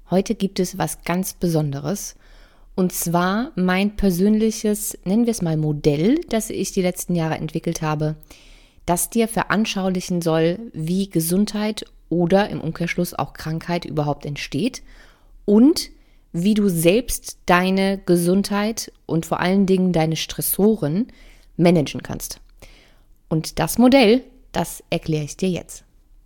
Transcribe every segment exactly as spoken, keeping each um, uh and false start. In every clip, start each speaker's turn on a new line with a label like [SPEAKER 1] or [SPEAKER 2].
[SPEAKER 1] Heute gibt es was ganz Besonderes und zwar mein persönliches, nennen wir es mal Modell, das ich die letzten Jahre entwickelt habe, das dir veranschaulichen soll, wie Gesundheit oder im Umkehrschluss auch Krankheit überhaupt entsteht und wie du selbst deine Gesundheit und vor allen Dingen deine Stressoren managen kannst. Und das Modell, das erkläre ich dir jetzt.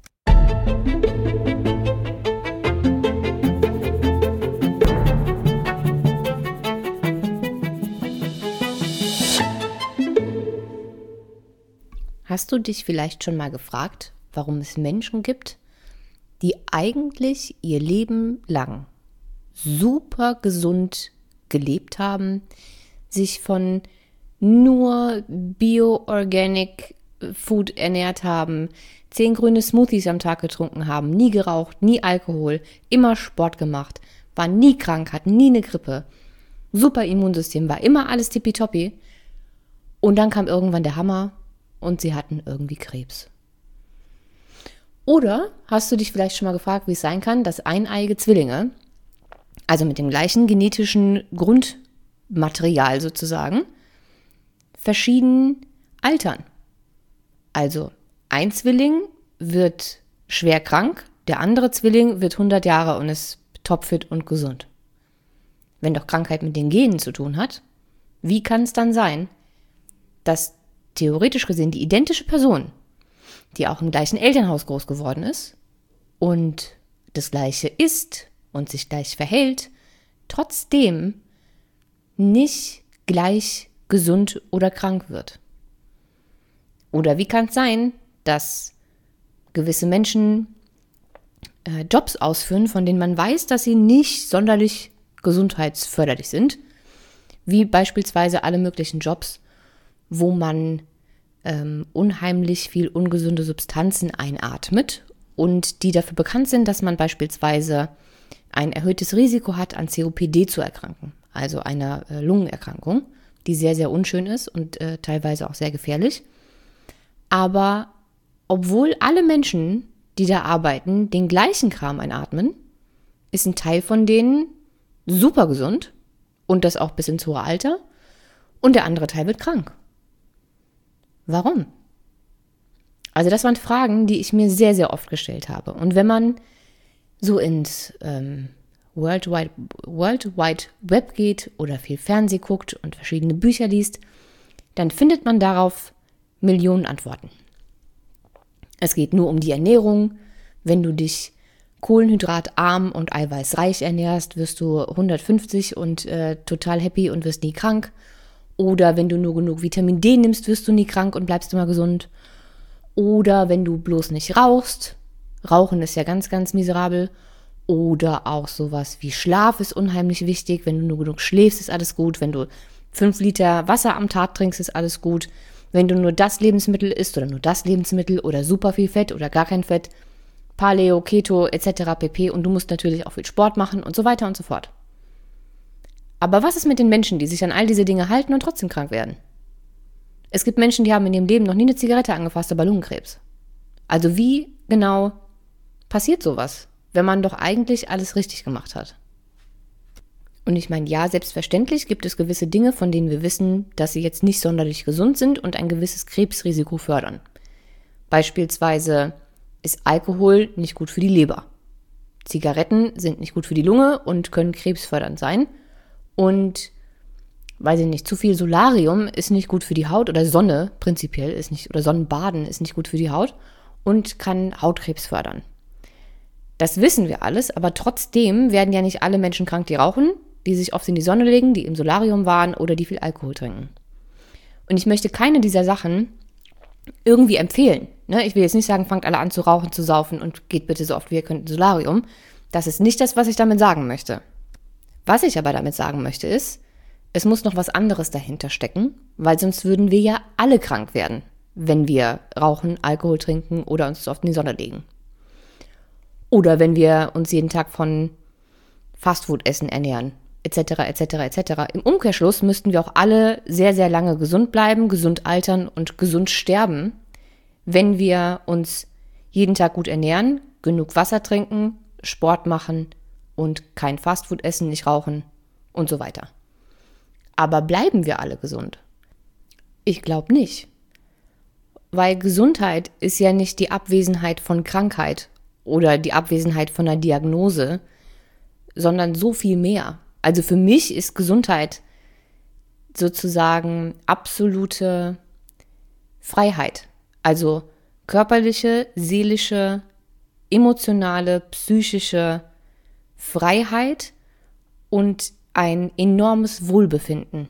[SPEAKER 1] Hast du dich vielleicht schon mal gefragt, warum es Menschen gibt, die eigentlich ihr Leben lang super gesund gelebt haben, sich von nur Bio-Organic Food ernährt haben, zehn grüne Smoothies am Tag getrunken haben, nie geraucht, nie Alkohol, immer Sport gemacht, waren nie krank, hatten nie eine Grippe, super Immunsystem, war immer alles tippitoppi und dann kam irgendwann der Hammer und sie hatten irgendwie Krebs. Oder hast du dich vielleicht schon mal gefragt, wie es sein kann, dass eineiige Zwillinge, also mit dem gleichen genetischen Grundmaterial sozusagen, verschieden altern. Also ein Zwilling wird schwer krank, der andere Zwilling wird hundert Jahre und ist topfit und gesund. Wenn doch Krankheit mit den Genen zu tun hat, wie kann es dann sein, dass theoretisch gesehen die identische Person, die auch im gleichen Elternhaus groß geworden ist und das Gleiche isst und sich gleich verhält, trotzdem nicht gleich gesund oder krank wird? Oder wie kann es sein, dass gewisse Menschen äh, Jobs ausführen, von denen man weiß, dass sie nicht sonderlich gesundheitsförderlich sind, wie beispielsweise alle möglichen Jobs, wo man ähm, unheimlich viel ungesunde Substanzen einatmet und die dafür bekannt sind, dass man beispielsweise ein erhöhtes Risiko hat, an C O P D zu erkranken, also einer äh, Lungenerkrankung, die sehr, sehr unschön ist und äh, teilweise auch sehr gefährlich. Aber obwohl alle Menschen, die da arbeiten, den gleichen Kram einatmen, ist ein Teil von denen super gesund und das auch bis ins hohe Alter und der andere Teil wird krank. Warum? Also das waren Fragen, die ich mir sehr, sehr oft gestellt habe. Und wenn man so ins ähm, World Wide, World Wide Web geht oder viel Fernsehen guckt und verschiedene Bücher liest, dann findet man darauf Millionen Antworten. Es geht nur um die Ernährung. Wenn du dich kohlenhydratarm und eiweißreich ernährst, wirst du hundertfünfzig und äh, total happy und wirst nie krank. Oder wenn du nur genug Vitamin D nimmst, wirst du nie krank und bleibst immer gesund. Oder wenn du bloß nicht rauchst. Rauchen ist ja ganz, ganz miserabel. Oder auch sowas wie Schlaf ist unheimlich wichtig. Wenn du nur genug schläfst, ist alles gut. Wenn du fünf Liter Wasser am Tag trinkst, ist alles gut. Wenn du nur das Lebensmittel isst oder nur das Lebensmittel oder super viel Fett oder gar kein Fett, Paleo, Keto et cetera pp. Und du musst natürlich auch viel Sport machen und so weiter und so fort. Aber was ist mit den Menschen, die sich an all diese Dinge halten und trotzdem krank werden? Es gibt Menschen, die haben in ihrem Leben noch nie eine Zigarette angefasst, aber Lungenkrebs. Also wie genau passiert sowas, wenn man doch eigentlich alles richtig gemacht hat? Und ich meine, ja, selbstverständlich gibt es gewisse Dinge, von denen wir wissen, dass sie jetzt nicht sonderlich gesund sind und ein gewisses Krebsrisiko fördern. Beispielsweise ist Alkohol nicht gut für die Leber. Zigaretten sind nicht gut für die Lunge und können krebsfördernd sein. Und, weiß ich nicht, zu viel Solarium ist nicht gut für die Haut oder Sonne prinzipiell ist nicht, oder Sonnenbaden ist nicht gut für die Haut und kann Hautkrebs fördern. Das wissen wir alles, aber trotzdem werden ja nicht alle Menschen krank, die rauchen, die sich oft in die Sonne legen, die im Solarium waren oder die viel Alkohol trinken. Und ich möchte keine dieser Sachen irgendwie empfehlen. Ne? Ich will jetzt nicht sagen, fangt alle an zu rauchen, zu saufen und geht bitte so oft wie ihr könnt ins Solarium. Das ist nicht das, was ich damit sagen möchte. Was ich aber damit sagen möchte ist, es muss noch was anderes dahinter stecken, weil sonst würden wir ja alle krank werden, wenn wir rauchen, Alkohol trinken oder uns so oft in die Sonne legen. Oder wenn wir uns jeden Tag von Fastfood-Essen ernähren, et cetera, et cetera, et cetera. Im Umkehrschluss müssten wir auch alle sehr, sehr lange gesund bleiben, gesund altern und gesund sterben, wenn wir uns jeden Tag gut ernähren, genug Wasser trinken, Sport machen und kein Fastfood essen, nicht rauchen und so weiter. Aber bleiben wir alle gesund? Ich glaube nicht. Weil Gesundheit ist ja nicht die Abwesenheit von Krankheit oder die Abwesenheit von einer Diagnose, sondern so viel mehr. Also für mich ist Gesundheit sozusagen absolute Freiheit. Also körperliche, seelische, emotionale, psychische Freiheit und ein enormes Wohlbefinden.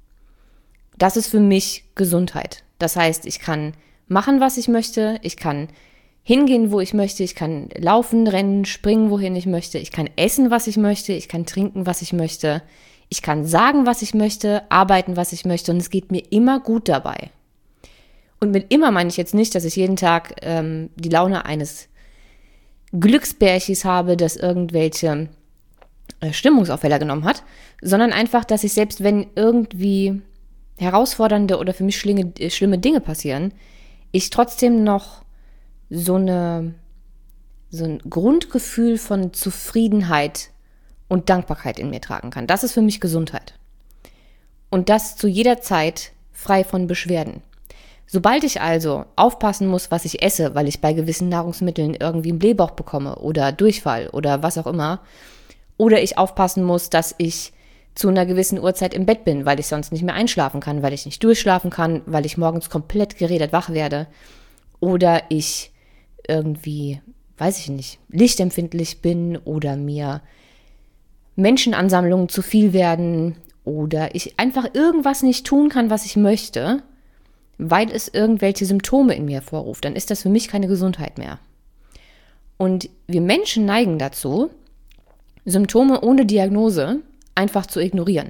[SPEAKER 1] Das ist für mich Gesundheit. Das heißt, ich kann machen, was ich möchte, ich kann hingehen, wo ich möchte, ich kann laufen, rennen, springen, wohin ich möchte, ich kann essen, was ich möchte, ich kann trinken, was ich möchte, ich kann sagen, was ich möchte, arbeiten, was ich möchte und es geht mir immer gut dabei. Und mit immer meine ich jetzt nicht, dass ich jeden Tag ähm, die Laune eines Glücksbärchis habe, das irgendwelche äh, Stimmungsaufheller genommen hat, sondern einfach, dass ich selbst, wenn irgendwie herausfordernde oder für mich schlimme, äh, schlimme Dinge passieren, ich trotzdem noch so eine so ein Grundgefühl von Zufriedenheit und Dankbarkeit in mir tragen kann. Das ist für mich Gesundheit. Und das zu jeder Zeit frei von Beschwerden. Sobald ich also aufpassen muss, was ich esse, weil ich bei gewissen Nahrungsmitteln irgendwie einen Blähbauch bekomme oder Durchfall oder was auch immer, oder ich aufpassen muss, dass ich zu einer gewissen Uhrzeit im Bett bin, weil ich sonst nicht mehr einschlafen kann, weil ich nicht durchschlafen kann, weil ich morgens komplett geredet wach werde, oder ich irgendwie, weiß ich nicht, lichtempfindlich bin oder mir Menschenansammlungen zu viel werden oder ich einfach irgendwas nicht tun kann, was ich möchte, weil es irgendwelche Symptome in mir hervorruft, dann ist das für mich keine Gesundheit mehr. Und wir Menschen neigen dazu, Symptome ohne Diagnose einfach zu ignorieren.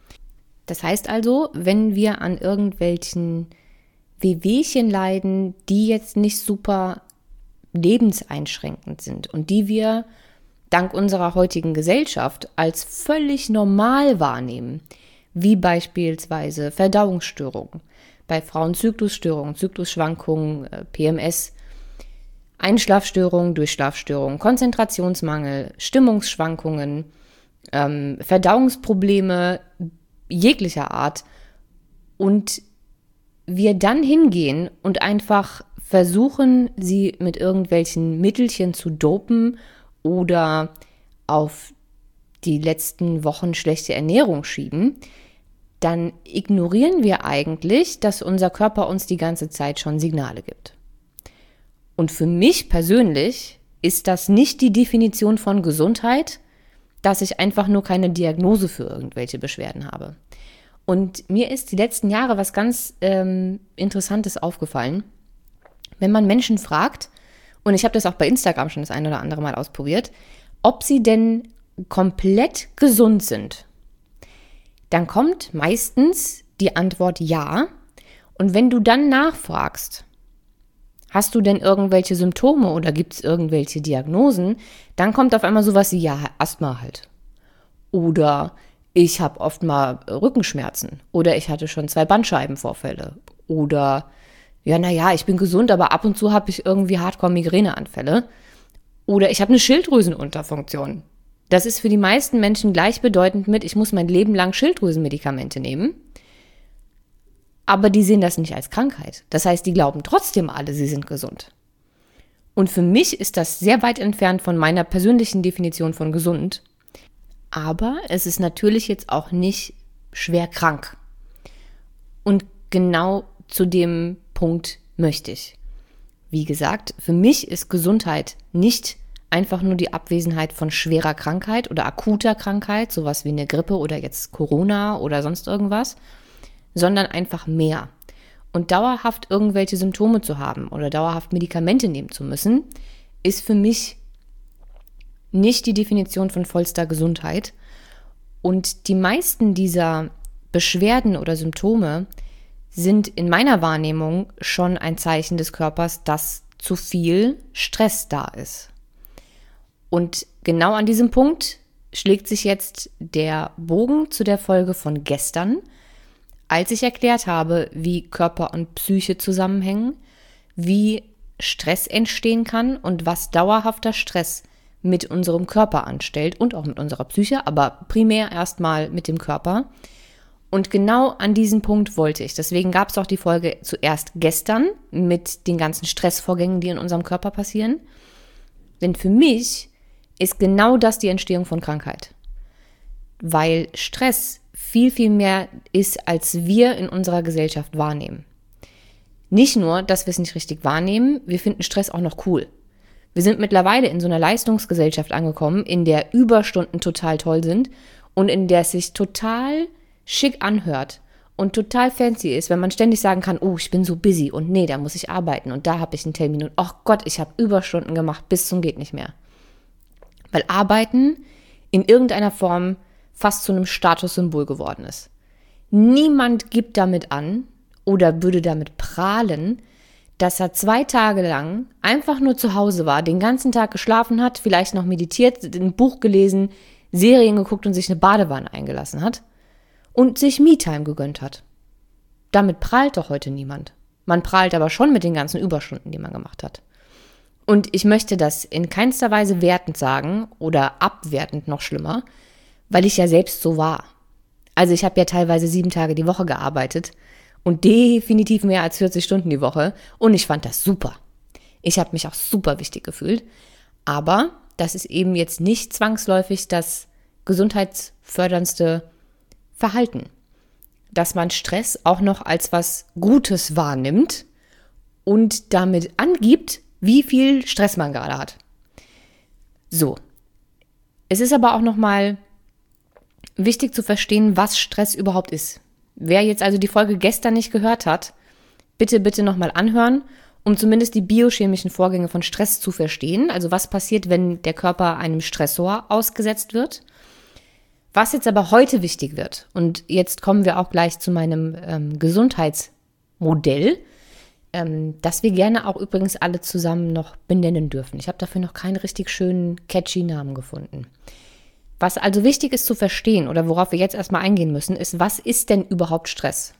[SPEAKER 1] Das heißt also, wenn wir an irgendwelchen Wehwehchen leiden, die jetzt nicht super lebenseinschränkend sind und die wir dank unserer heutigen Gesellschaft als völlig normal wahrnehmen, wie beispielsweise Verdauungsstörungen, bei Frauen Zyklusstörungen, Zyklusschwankungen, P M S, Einschlafstörungen, Durchschlafstörungen, Konzentrationsmangel, Stimmungsschwankungen, ähm, Verdauungsprobleme jeglicher Art und wir dann hingehen und einfach versuchen, sie mit irgendwelchen Mittelchen zu dopen oder auf die letzten Wochen schlechte Ernährung schieben, dann ignorieren wir eigentlich, dass unser Körper uns die ganze Zeit schon Signale gibt. Und für mich persönlich ist das nicht die Definition von Gesundheit, dass ich einfach nur keine Diagnose für irgendwelche Beschwerden habe. Und mir ist die letzten Jahre was ganz ähm, Interessantes aufgefallen. Wenn man Menschen fragt, und ich habe das auch bei Instagram schon das ein oder andere Mal ausprobiert, ob sie denn komplett gesund sind, dann kommt meistens die Antwort ja. Und wenn du dann nachfragst, hast du denn irgendwelche Symptome oder gibt es irgendwelche Diagnosen, dann kommt auf einmal sowas wie, ja, Asthma halt. Oder ich habe oft mal Rückenschmerzen. Oder ich hatte schon zwei Bandscheibenvorfälle. Oder, ja, naja, ich bin gesund, aber ab und zu habe ich irgendwie Hardcore-Migräneanfälle. Oder ich habe eine Schilddrüsenunterfunktion. Das ist für die meisten Menschen gleichbedeutend mit, ich muss mein Leben lang Schilddrüsenmedikamente nehmen. Aber die sehen das nicht als Krankheit. Das heißt, die glauben trotzdem alle, sie sind gesund. Und für mich ist das sehr weit entfernt von meiner persönlichen Definition von gesund. Aber es ist natürlich jetzt auch nicht schwer krank. Und genau zu dem Punkt möchte ich. Wie gesagt, für mich ist Gesundheit nicht einfach nur die Abwesenheit von schwerer Krankheit oder akuter Krankheit, sowas wie eine Grippe oder jetzt Corona oder sonst irgendwas, sondern einfach mehr. Und dauerhaft irgendwelche Symptome zu haben oder dauerhaft Medikamente nehmen zu müssen, ist für mich nicht die Definition von vollster Gesundheit. Und die meisten dieser Beschwerden oder Symptome sind in meiner Wahrnehmung schon ein Zeichen des Körpers, dass zu viel Stress da ist. Und genau an diesem Punkt schlägt sich jetzt der Bogen zu der Folge von gestern, als ich erklärt habe, wie Körper und Psyche zusammenhängen, wie Stress entstehen kann und was dauerhafter Stress mit unserem Körper anstellt und auch mit unserer Psyche, aber primär erstmal mit dem Körper. Und genau an diesen Punkt wollte ich. Deswegen gab es auch die Folge zuerst gestern mit den ganzen Stressvorgängen, die in unserem Körper passieren. Denn für mich ist genau das die Entstehung von Krankheit. Weil Stress viel, viel mehr ist, als wir in unserer Gesellschaft wahrnehmen. Nicht nur, dass wir es nicht richtig wahrnehmen, wir finden Stress auch noch cool. Wir sind mittlerweile in so einer Leistungsgesellschaft angekommen, in der Überstunden total toll sind und in der es sich total schick anhört und total fancy ist, wenn man ständig sagen kann, oh, ich bin so busy und nee, da muss ich arbeiten und da habe ich einen Termin und ach Gott, ich habe Überstunden gemacht bis zum geht nicht mehr. Weil Arbeiten in irgendeiner Form fast zu einem Statussymbol geworden ist. Niemand gibt damit an oder würde damit prahlen, dass er zwei Tage lang einfach nur zu Hause war, den ganzen Tag geschlafen hat, vielleicht noch meditiert, ein Buch gelesen, Serien geguckt und sich eine Badewanne eingelassen hat und sich Me-Time gegönnt hat. Damit prahlt doch heute niemand. Man prahlt aber schon mit den ganzen Überstunden, die man gemacht hat. Und ich möchte das in keinster Weise wertend sagen oder abwertend noch schlimmer, weil ich ja selbst so war. Also ich habe ja teilweise sieben Tage die Woche gearbeitet und definitiv mehr als vierzig Stunden die Woche und ich fand das super. Ich habe mich auch super wichtig gefühlt, aber das ist eben jetzt nicht zwangsläufig das gesundheitsförderndste Verhalten, dass man Stress auch noch als was Gutes wahrnimmt und damit angibt, wie viel Stress man gerade hat. So, es ist aber auch nochmal wichtig zu verstehen, was Stress überhaupt ist. Wer jetzt also die Folge gestern nicht gehört hat, bitte, bitte nochmal anhören, um zumindest die biochemischen Vorgänge von Stress zu verstehen. Also was passiert, wenn der Körper einem Stressor ausgesetzt wird. Was jetzt aber heute wichtig wird, und jetzt kommen wir auch gleich zu meinem ähm, Gesundheitsmodell, ähm, das wir gerne auch übrigens alle zusammen noch benennen dürfen. Ich habe dafür noch keinen richtig schönen, catchy Namen gefunden. Was also wichtig ist zu verstehen oder worauf wir jetzt erstmal eingehen müssen, ist, was ist denn überhaupt Stress?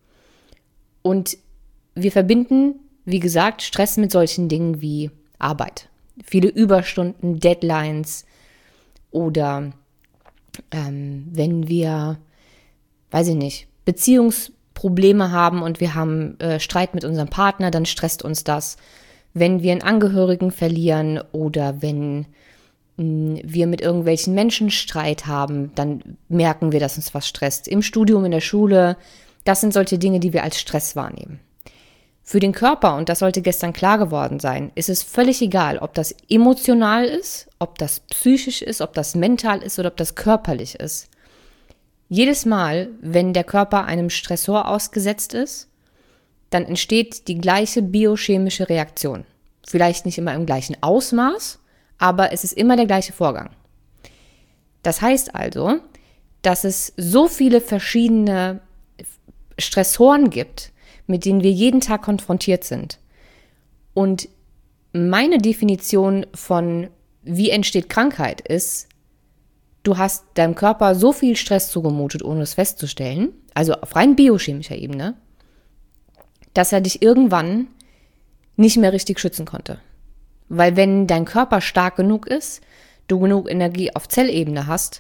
[SPEAKER 1] Und wir verbinden, wie gesagt, Stress mit solchen Dingen wie Arbeit. Viele Überstunden, Deadlines oder ähm, wenn wir, weiß ich nicht, Beziehungsprobleme haben und wir haben äh, Streit mit unserem Partner, dann stresst uns das. Wenn wir einen Angehörigen verlieren oder wenn mh, wir mit irgendwelchen Menschen Streit haben, dann merken wir, dass uns was stresst. Im Studium, in der Schule, das sind solche Dinge, die wir als Stress wahrnehmen. Für den Körper, und das sollte gestern klar geworden sein, ist es völlig egal, ob das emotional ist, ob das psychisch ist, ob das mental ist oder ob das körperlich ist. Jedes Mal, wenn der Körper einem Stressor ausgesetzt ist, dann entsteht die gleiche biochemische Reaktion. Vielleicht nicht immer im gleichen Ausmaß, aber es ist immer der gleiche Vorgang. Das heißt also, dass es so viele verschiedene Stressoren gibt, mit denen wir jeden Tag konfrontiert sind. Und meine Definition von, wie entsteht Krankheit, ist, du hast deinem Körper so viel Stress zugemutet, ohne es festzustellen, also auf rein biochemischer Ebene, dass er dich irgendwann nicht mehr richtig schützen konnte. Weil wenn dein Körper stark genug ist, du genug Energie auf Zellebene hast,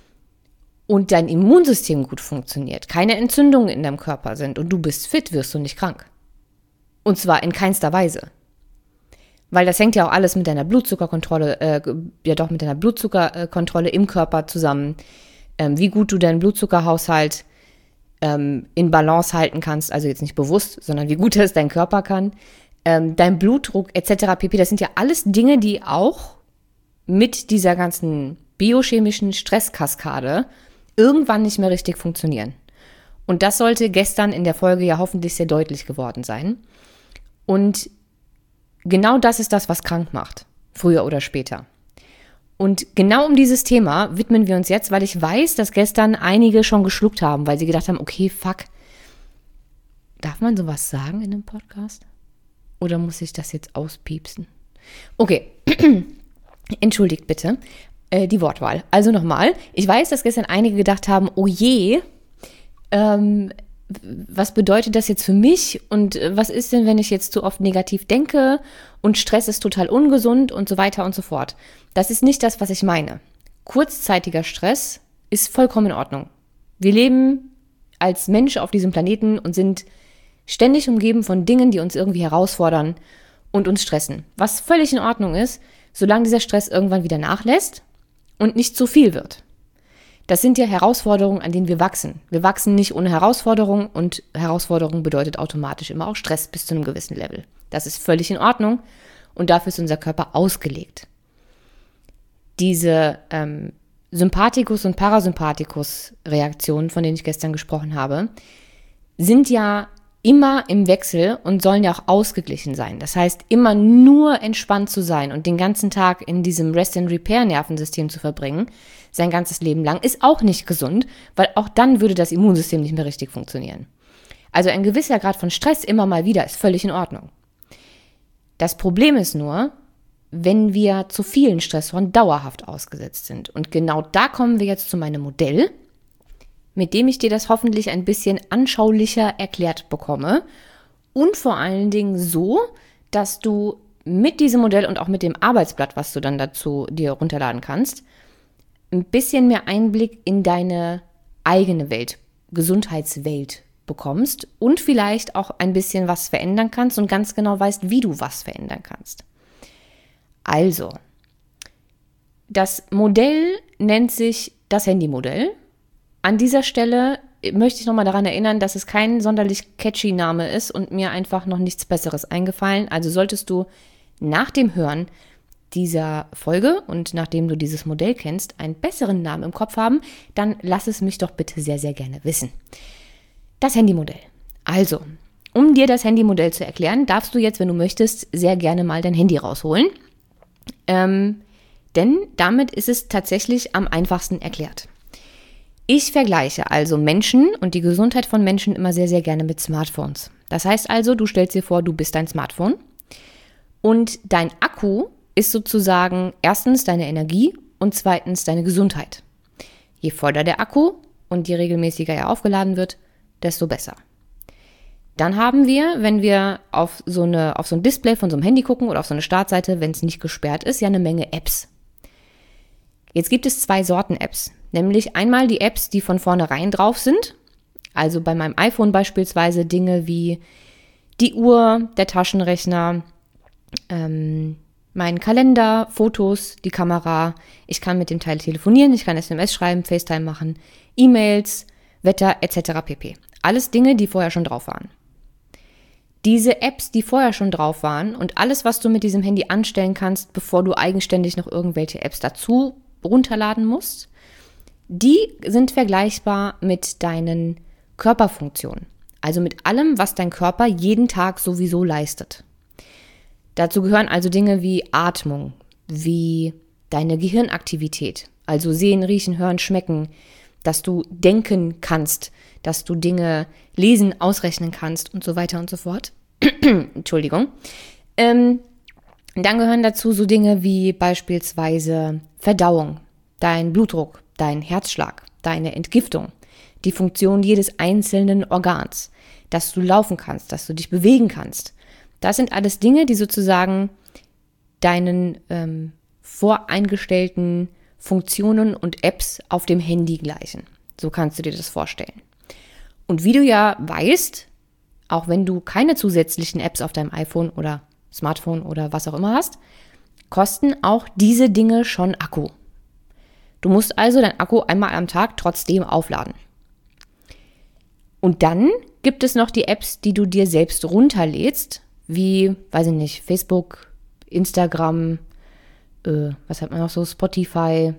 [SPEAKER 1] und dein Immunsystem gut funktioniert, keine Entzündungen in deinem Körper sind und du bist fit, wirst du nicht krank. Und zwar in keinster Weise. Weil das hängt ja auch alles mit deiner Blutzuckerkontrolle, äh, ja doch mit deiner Blutzuckerkontrolle im Körper zusammen, ähm, wie gut du deinen Blutzuckerhaushalt ähm, in Balance halten kannst, also jetzt nicht bewusst, sondern wie gut es dein Körper kann, ähm, dein Blutdruck et cetera pp. Das sind ja alles Dinge, die auch mit dieser ganzen biochemischen Stresskaskade irgendwann nicht mehr richtig funktionieren. Und das sollte gestern in der Folge ja hoffentlich sehr deutlich geworden sein. Und genau das ist das, was krank macht, früher oder später. Und genau um dieses Thema widmen wir uns jetzt, weil ich weiß, dass gestern einige schon geschluckt haben, weil sie gedacht haben, okay, fuck, darf man sowas sagen in einem Podcast? Oder muss ich das jetzt auspiepsen? Okay, entschuldigt bitte. Die Wortwahl. Also nochmal, ich weiß, dass gestern einige gedacht haben, oh je, ähm, was bedeutet das jetzt für mich und was ist denn, wenn ich jetzt zu oft negativ denke und Stress ist total ungesund und so weiter und so fort. Das ist nicht das, was ich meine. Kurzzeitiger Stress ist vollkommen in Ordnung. Wir leben als Mensch auf diesem Planeten und sind ständig umgeben von Dingen, die uns irgendwie herausfordern und uns stressen. Was völlig in Ordnung ist, solange dieser Stress irgendwann wieder nachlässt und nicht zu viel wird. Das sind ja Herausforderungen, an denen wir wachsen. Wir wachsen nicht ohne Herausforderungen und Herausforderung bedeutet automatisch immer auch Stress bis zu einem gewissen Level. Das ist völlig in Ordnung und dafür ist unser Körper ausgelegt. Diese ähm, Sympathikus- und Parasympathikus-Reaktionen, von denen ich gestern gesprochen habe, sind ja immer im Wechsel und sollen ja auch ausgeglichen sein. Das heißt, immer nur entspannt zu sein und den ganzen Tag in diesem Rest-and-Repair-Nervensystem zu verbringen, sein ganzes Leben lang, ist auch nicht gesund, weil auch dann würde das Immunsystem nicht mehr richtig funktionieren. Also ein gewisser Grad von Stress immer mal wieder ist völlig in Ordnung. Das Problem ist nur, wenn wir zu vielen Stressoren dauerhaft ausgesetzt sind. Und genau da kommen wir jetzt zu meinem Modell, mit dem ich dir das hoffentlich ein bisschen anschaulicher erklärt bekomme und vor allen Dingen so, dass du mit diesem Modell und auch mit dem Arbeitsblatt, was du dann dazu dir runterladen kannst, ein bisschen mehr Einblick in deine eigene Welt, Gesundheitswelt bekommst und vielleicht auch ein bisschen was verändern kannst und ganz genau weißt, wie du was verändern kannst. Also, das Modell nennt sich das Handymodell. An dieser Stelle möchte ich nochmal daran erinnern, dass es kein sonderlich catchy Name ist und mir einfach noch nichts Besseres eingefallen. Also solltest du nach dem Hören dieser Folge und nachdem du dieses Modell kennst, einen besseren Namen im Kopf haben, dann lass es mich doch bitte sehr, sehr gerne wissen. Das Handymodell. Also, um dir das Handymodell zu erklären, darfst du jetzt, wenn du möchtest, sehr gerne mal dein Handy rausholen. Ähm, denn damit ist es tatsächlich am einfachsten erklärt. Ich vergleiche also Menschen und die Gesundheit von Menschen immer sehr, sehr gerne mit Smartphones. Das heißt also, du stellst dir vor, du bist dein Smartphone und dein Akku ist sozusagen erstens deine Energie und zweitens deine Gesundheit. Je voller der Akku und je regelmäßiger er aufgeladen wird, desto besser. Dann haben wir, wenn wir auf so, eine, auf so ein Display von so einem Handy gucken oder auf so eine Startseite, wenn es nicht gesperrt ist, ja eine Menge Apps. Jetzt gibt es zwei Sorten Apps, nämlich einmal die Apps, die von vornherein drauf sind, also bei meinem iPhone beispielsweise Dinge wie die Uhr, der Taschenrechner, ähm, mein Kalender, Fotos, die Kamera, ich kann mit dem Teil telefonieren, ich kann S M S schreiben, FaceTime machen, E-Mails, Wetter et cetera pp. Alles Dinge, die vorher schon drauf waren. Diese Apps, die vorher schon drauf waren und alles, was du mit diesem Handy anstellen kannst, bevor du eigenständig noch irgendwelche Apps dazu runterladen musst, die sind vergleichbar mit deinen Körperfunktionen. Also mit allem, was dein Körper jeden Tag sowieso leistet. Dazu gehören also Dinge wie Atmung, wie deine Gehirnaktivität, also sehen, riechen, hören, schmecken, dass du denken kannst, dass du Dinge lesen, ausrechnen kannst und so weiter und so fort. Entschuldigung. Ähm, dann gehören dazu so Dinge wie beispielsweise Verdauung, dein Blutdruck, dein Herzschlag, deine Entgiftung, die Funktion jedes einzelnen Organs, dass du laufen kannst, dass du dich bewegen kannst. Das sind alles Dinge, die sozusagen deinen ähm, voreingestellten Funktionen und Apps auf dem Handy gleichen. So kannst du dir das vorstellen. Und wie du ja weißt, auch wenn du keine zusätzlichen Apps auf deinem iPhone oder Smartphone oder was auch immer hast, kosten auch diese Dinge schon Akku. Du musst also dein Akku einmal am Tag trotzdem aufladen. Und dann gibt es noch die Apps, die du dir selbst runterlädst, wie, weiß ich nicht, Facebook, Instagram, äh, was hat man noch so, Spotify,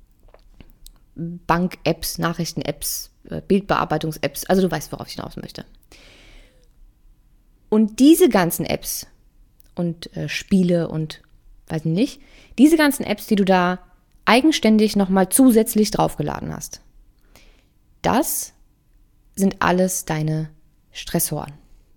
[SPEAKER 1] Bank-Apps, Nachrichten-Apps, äh, Bildbearbeitungs-Apps, also du weißt, worauf ich hinaus möchte. Und diese ganzen Apps und äh, Spiele und weiß ich nicht, diese ganzen Apps, die du da eigenständig nochmal zusätzlich draufgeladen hast, das sind alles deine Stressoren.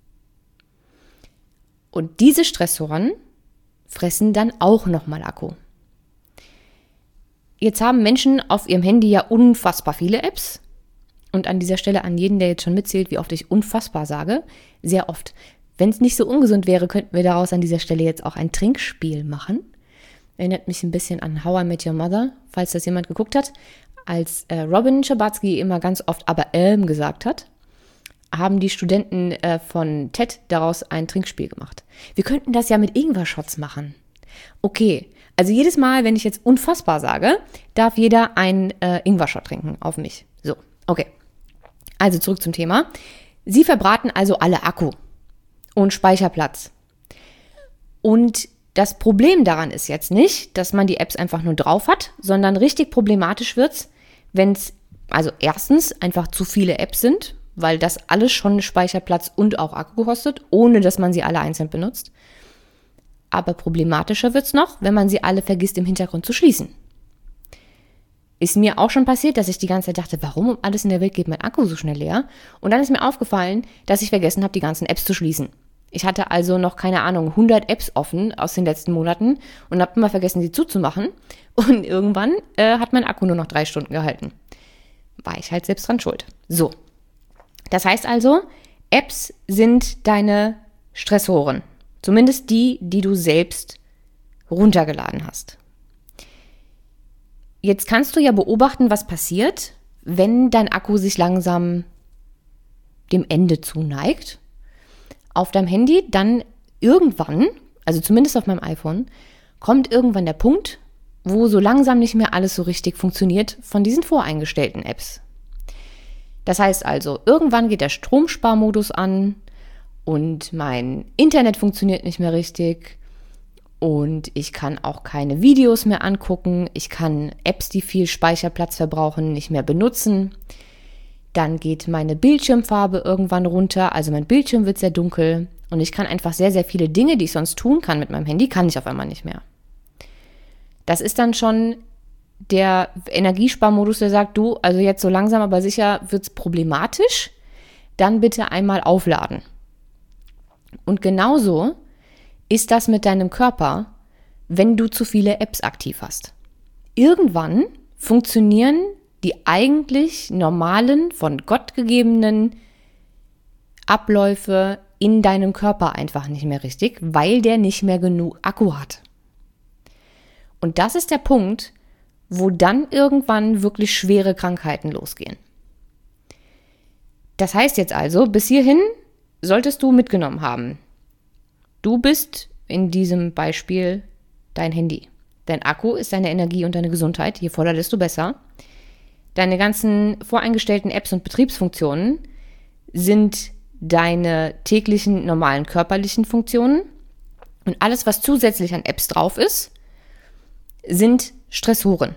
[SPEAKER 1] Und diese Stressoren fressen dann auch nochmal Akku. Jetzt haben Menschen auf ihrem Handy ja unfassbar viele Apps Und an dieser Stelle an jeden, der jetzt schon mitzählt, wie oft ich unfassbar sage, sehr oft. Wenn es nicht so ungesund wäre, könnten wir daraus an dieser Stelle jetzt auch ein Trinkspiel machen. Erinnert mich ein bisschen an How I Met Your Mother, falls das jemand geguckt hat. Als äh, Robin Schabatsky immer ganz oft aber ähm gesagt hat, haben die Studenten äh, von T E D daraus ein Trinkspiel gemacht. Wir könnten das ja mit Ingwer-Shots machen. Okay, also jedes Mal, wenn ich jetzt unfassbar sage, darf jeder einen äh, Ingwer-Shot trinken auf mich. So, okay. Also zurück zum Thema. Sie verbraten also alle Akku und Speicherplatz. Und das Problem daran ist jetzt nicht, dass man die Apps einfach nur drauf hat, sondern richtig problematisch wird's, wenn es also erstens einfach zu viele Apps sind, weil das alles schon Speicherplatz und auch Akku kostet, ohne dass man sie alle einzeln benutzt. Aber problematischer wird's noch, wenn man sie alle vergisst im Hintergrund zu schließen. Ist mir auch schon passiert, dass ich die ganze Zeit dachte, warum um alles in der Welt geht mein Akku so schnell leer? Und dann ist mir aufgefallen, dass ich vergessen habe, die ganzen Apps zu schließen. Ich hatte also noch, keine Ahnung, hundert Apps offen aus den letzten Monaten und habe immer vergessen, sie zuzumachen. Und irgendwann äh, hat mein Akku nur noch drei Stunden gehalten. War ich halt selbst dran schuld. So, das heißt also, Apps sind deine Stressoren. Zumindest die, die du selbst runtergeladen hast. Jetzt kannst du ja beobachten, was passiert, wenn dein Akku sich langsam dem Ende zuneigt. Auf deinem Handy dann irgendwann, also zumindest auf meinem iPhone, kommt irgendwann der Punkt, wo so langsam nicht mehr alles so richtig funktioniert von diesen voreingestellten Apps. Das heißt also, irgendwann geht der Stromsparmodus an und mein Internet funktioniert nicht mehr richtig und ich kann auch keine Videos mehr angucken, ich kann Apps, die viel Speicherplatz verbrauchen, nicht mehr benutzen. Dann geht meine Bildschirmfarbe irgendwann runter, also mein Bildschirm wird sehr dunkel und ich kann einfach sehr, sehr viele Dinge, die ich sonst tun kann mit meinem Handy, kann ich auf einmal nicht mehr. Das ist dann schon der Energiesparmodus, der sagt, du, also jetzt so langsam aber sicher wird's problematisch, dann bitte einmal aufladen. Und genauso ist das mit deinem Körper, wenn du zu viele Apps aktiv hast. Irgendwann funktionieren die eigentlich normalen, von Gott gegebenen Abläufe in deinem Körper einfach nicht mehr richtig, weil der nicht mehr genug Akku hat. Und das ist der Punkt, wo dann irgendwann wirklich schwere Krankheiten losgehen. Das heißt jetzt also, bis hierhin solltest du mitgenommen haben. Du bist in diesem Beispiel dein Handy. Dein Akku ist deine Energie und deine Gesundheit. Je voller, desto besser. Deine ganzen voreingestellten Apps und Betriebsfunktionen sind deine täglichen, normalen körperlichen Funktionen. Und alles, was zusätzlich an Apps drauf ist, sind Stressoren.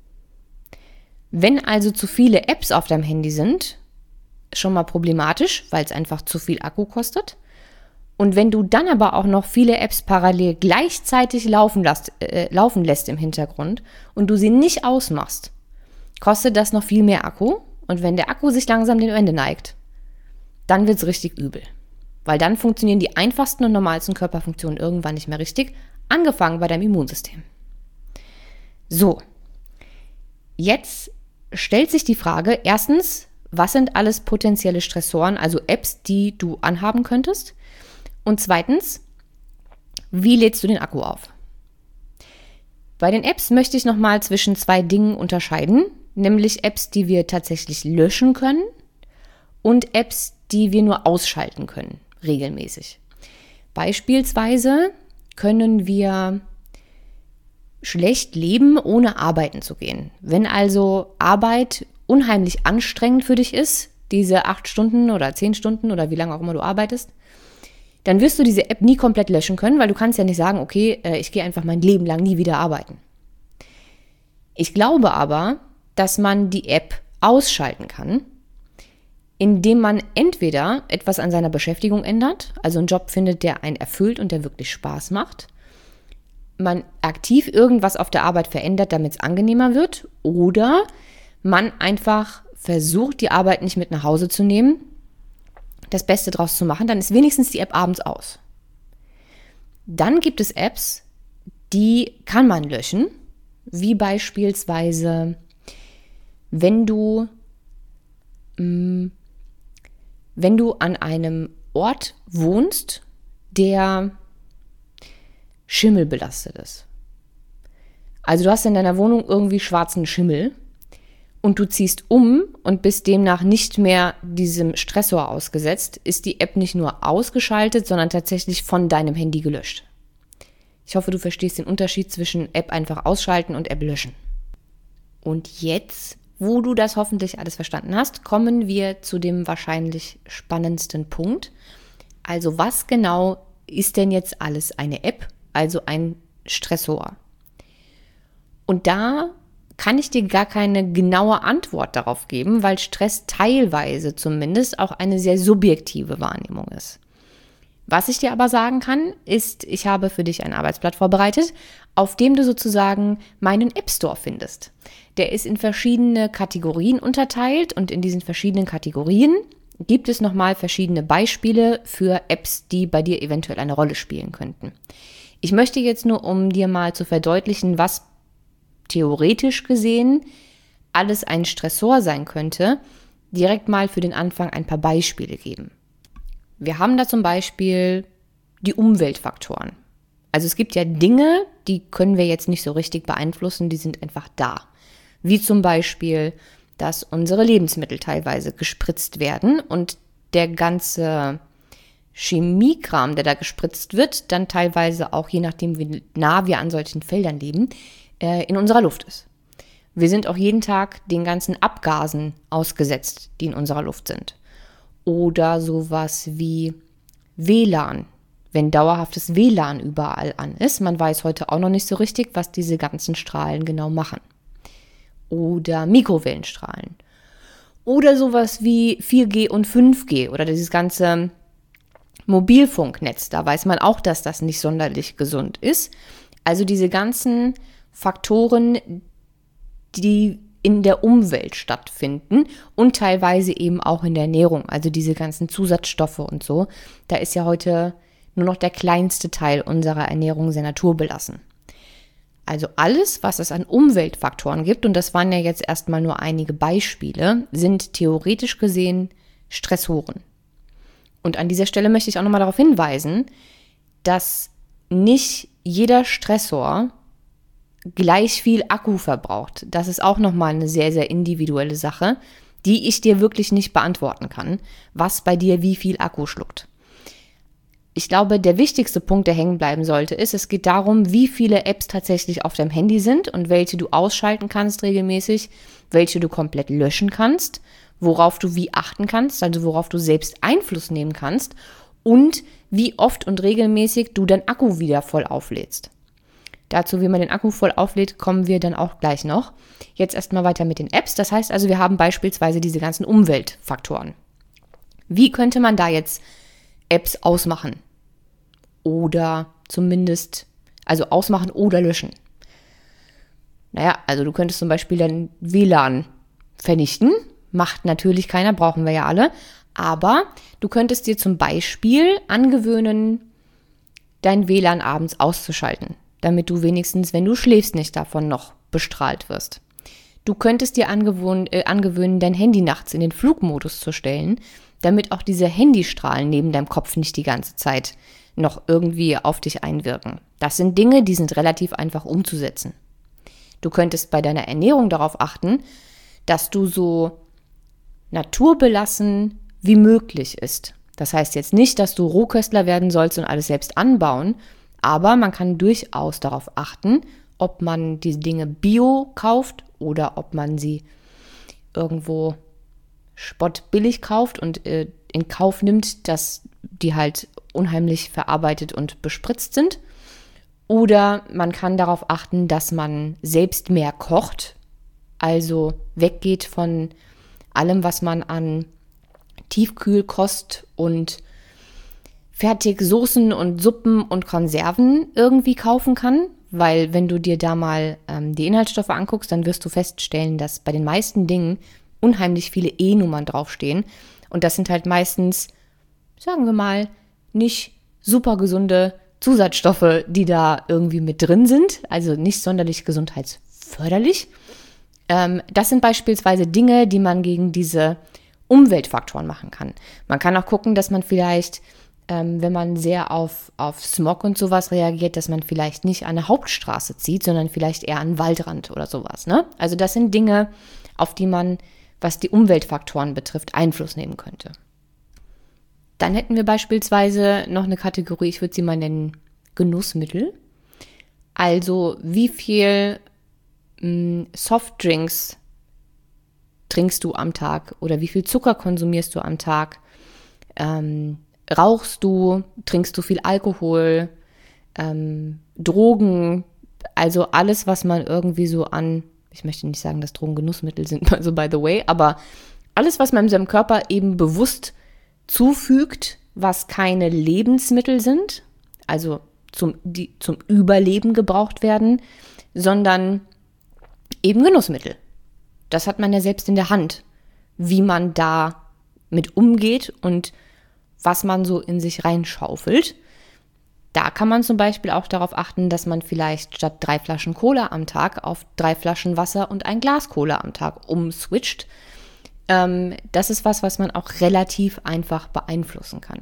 [SPEAKER 1] Wenn also zu viele Apps auf deinem Handy sind, schon mal problematisch, weil es einfach zu viel Akku kostet. Und wenn du dann aber auch noch viele Apps parallel gleichzeitig laufen lässt, äh, laufen lässt im Hintergrund und du sie nicht ausmachst, kostet das noch viel mehr Akku. Und wenn der Akku sich langsam dem Ende neigt, dann wird es richtig übel. Weil dann funktionieren die einfachsten und normalsten Körperfunktionen irgendwann nicht mehr richtig, angefangen bei deinem Immunsystem. So, jetzt stellt sich die Frage, erstens, was sind alles potenzielle Stressoren, also Apps, die du anhaben könntest? Und zweitens, wie lädst du den Akku auf? Bei den Apps möchte ich nochmal zwischen zwei Dingen unterscheiden, nämlich Apps, die wir tatsächlich löschen können und Apps, die wir nur ausschalten können, regelmäßig. Beispielsweise können wir schlecht leben, ohne arbeiten zu gehen. Wenn also Arbeit unheimlich anstrengend für dich ist, diese acht Stunden oder zehn Stunden oder wie lange auch immer du arbeitest, dann wirst du diese App nie komplett löschen können, weil du kannst ja nicht sagen, okay, ich gehe einfach mein Leben lang nie wieder arbeiten. Ich glaube aber, dass man die App ausschalten kann, indem man entweder etwas an seiner Beschäftigung ändert, also einen Job findet, der einen erfüllt und der wirklich Spaß macht, man aktiv irgendwas auf der Arbeit verändert, damit es angenehmer wird, oder man einfach versucht, die Arbeit nicht mit nach Hause zu nehmen, das Beste draus zu machen, dann ist wenigstens die App abends aus. Dann gibt es Apps, die kann man löschen, wie beispielsweise, wenn du Wenn du an einem Ort wohnst, der schimmelbelastet ist. Also du hast in deiner Wohnung irgendwie schwarzen Schimmel und du ziehst um und bist demnach nicht mehr diesem Stressor ausgesetzt, ist die App nicht nur ausgeschaltet, sondern tatsächlich von deinem Handy gelöscht. Ich hoffe, du verstehst den Unterschied zwischen App einfach ausschalten und App löschen. Und jetzt, wo du das hoffentlich alles verstanden hast, kommen wir zu dem wahrscheinlich spannendsten Punkt. Also was genau ist denn jetzt alles eine App, also ein Stressor? Und da kann ich dir gar keine genaue Antwort darauf geben, weil Stress teilweise zumindest auch eine sehr subjektive Wahrnehmung ist. Was ich dir aber sagen kann, ist, ich habe für dich ein Arbeitsblatt vorbereitet, auf dem du sozusagen meinen App Store findest. Der ist in verschiedene Kategorien unterteilt und in diesen verschiedenen Kategorien gibt es nochmal verschiedene Beispiele für Apps, die bei dir eventuell eine Rolle spielen könnten. Ich möchte jetzt nur, um dir mal zu verdeutlichen, was theoretisch gesehen alles ein Stressor sein könnte, direkt mal für den Anfang ein paar Beispiele geben. Wir haben da zum Beispiel die Umweltfaktoren. Also es gibt ja Dinge, die können wir jetzt nicht so richtig beeinflussen, die sind einfach da. Wie zum Beispiel, dass unsere Lebensmittel teilweise gespritzt werden und der ganze Chemiekram, der da gespritzt wird, dann teilweise auch, je nachdem wie nah wir an solchen Feldern leben, in unserer Luft ist. Wir sind auch jeden Tag den ganzen Abgasen ausgesetzt, die in unserer Luft sind. Oder sowas wie W L A N, wenn dauerhaftes W L A N überall an ist. Man weiß heute auch noch nicht so richtig, was diese ganzen Strahlen genau machen. Oder Mikrowellenstrahlen. Oder sowas wie vier G und fünf G oder dieses ganze Mobilfunknetz. Da weiß man auch, dass das nicht sonderlich gesund ist. Also diese ganzen Faktoren, die in der Umwelt stattfinden und teilweise eben auch in der Ernährung, also diese ganzen Zusatzstoffe und so. Da ist ja heute nur noch der kleinste Teil unserer Ernährung sehr naturbelassen. Also alles, was es an Umweltfaktoren gibt, und das waren ja jetzt erstmal nur einige Beispiele, sind theoretisch gesehen Stressoren. Und an dieser Stelle möchte ich auch nochmal darauf hinweisen, dass nicht jeder Stressor gleich viel Akku verbraucht. Das ist auch nochmal eine sehr, sehr individuelle Sache, die ich dir wirklich nicht beantworten kann, was bei dir wie viel Akku schluckt. Ich glaube, der wichtigste Punkt, der hängen bleiben sollte, ist, es geht darum, wie viele Apps tatsächlich auf deinem Handy sind und welche du ausschalten kannst regelmäßig, welche du komplett löschen kannst, worauf du wie achten kannst, also worauf du selbst Einfluss nehmen kannst und wie oft und regelmäßig du dein Akku wieder voll auflädst. Dazu, wie man den Akku voll auflädt, kommen wir dann auch gleich noch. Jetzt erstmal weiter mit den Apps. Das heißt also, wir haben beispielsweise diese ganzen Umweltfaktoren. Wie könnte man da jetzt Apps ausmachen? Oder zumindest, also ausmachen oder löschen? Naja, also du könntest zum Beispiel dein W L A N vernichten. Macht natürlich keiner, brauchen wir ja alle. Aber du könntest dir zum Beispiel angewöhnen, dein W L A N abends auszuschalten, damit du wenigstens, wenn du schläfst, nicht davon noch bestrahlt wirst. Du könntest dir angewöhnen, äh, angewöhnen, dein Handy nachts in den Flugmodus zu stellen, damit auch diese Handystrahlen neben deinem Kopf nicht die ganze Zeit noch irgendwie auf dich einwirken. Das sind Dinge, die sind relativ einfach umzusetzen. Du könntest bei deiner Ernährung darauf achten, dass du so naturbelassen wie möglich isst. Das heißt jetzt nicht, dass du Rohköstler werden sollst und alles selbst anbauen, aber man kann durchaus darauf achten, ob man diese Dinge bio kauft oder ob man sie irgendwo spottbillig kauft und äh, in Kauf nimmt, dass die halt unheimlich verarbeitet und bespritzt sind. Oder man kann darauf achten, dass man selbst mehr kocht, also weggeht von allem, was man an Tiefkühlkost und Fertigsoßen und Suppen und Konserven irgendwie kaufen kann, weil wenn du dir da mal ähm, die Inhaltsstoffe anguckst, dann wirst du feststellen, dass bei den meisten Dingen unheimlich viele E-Nummern draufstehen und das sind halt meistens, sagen wir mal, nicht super gesunde Zusatzstoffe, die da irgendwie mit drin sind, also nicht sonderlich gesundheitsförderlich. Ähm, das sind beispielsweise Dinge, die man gegen diese Umweltfaktoren machen kann. Man kann auch gucken, dass man vielleicht, ähm, wenn man sehr auf, auf Smog und sowas reagiert, dass man vielleicht nicht an eine Hauptstraße zieht, sondern vielleicht eher an einen Waldrand oder sowas. Ne? Also das sind Dinge, auf die man, was die Umweltfaktoren betrifft, Einfluss nehmen könnte. Dann hätten wir beispielsweise noch eine Kategorie, ich würde sie mal nennen, Genussmittel. Also wie viel mh, Softdrinks trinkst du am Tag oder wie viel Zucker konsumierst du am Tag? Ähm, rauchst du? Trinkst du viel Alkohol? Ähm, Drogen? Also alles, was man irgendwie so an, ich möchte nicht sagen, dass Drogen Genussmittel sind, also by the way, aber alles, was man in seinem Körper eben bewusst zufügt, was keine Lebensmittel sind, also zum, die zum Überleben gebraucht werden, sondern eben Genussmittel. Das hat man ja selbst in der Hand, wie man da mit umgeht und was man so in sich reinschaufelt. Da kann man zum Beispiel auch darauf achten, dass man vielleicht statt drei Flaschen Cola am Tag auf drei Flaschen Wasser und ein Glas Cola am Tag umswitcht. Ähm, das ist was, was man auch relativ einfach beeinflussen kann.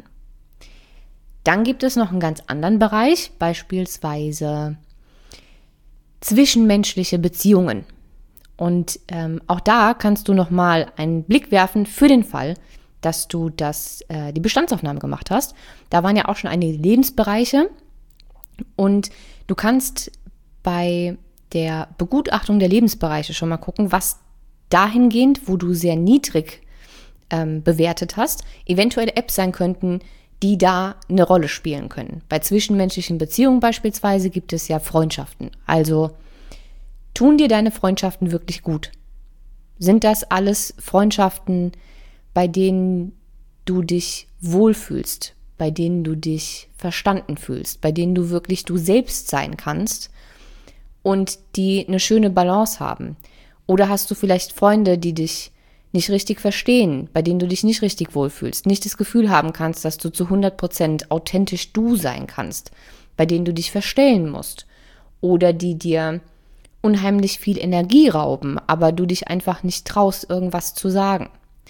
[SPEAKER 1] Dann gibt es noch einen ganz anderen Bereich, beispielsweise zwischenmenschliche Beziehungen. Und ähm, auch da kannst du nochmal einen Blick werfen für den Fall, dass du das, äh, die Bestandsaufnahme gemacht hast. Da waren ja auch schon einige Lebensbereiche und du kannst bei der Begutachtung der Lebensbereiche schon mal gucken, was dahingehend, wo du sehr niedrig ähm, bewertet hast, eventuell Apps sein könnten, die da eine Rolle spielen können. Bei zwischenmenschlichen Beziehungen beispielsweise gibt es ja Freundschaften. Also tun dir deine Freundschaften wirklich gut? Sind das alles Freundschaften, bei denen du dich wohlfühlst, bei denen du dich verstanden fühlst, bei denen du wirklich du selbst sein kannst und die eine schöne Balance haben? Oder hast du vielleicht Freunde, die dich nicht richtig verstehen, bei denen du dich nicht richtig wohlfühlst, nicht das Gefühl haben kannst, dass du zu hundert Prozent authentisch du sein kannst, bei denen du dich verstellen musst oder die dir unheimlich viel Energie rauben, aber du dich einfach nicht traust, irgendwas zu sagen?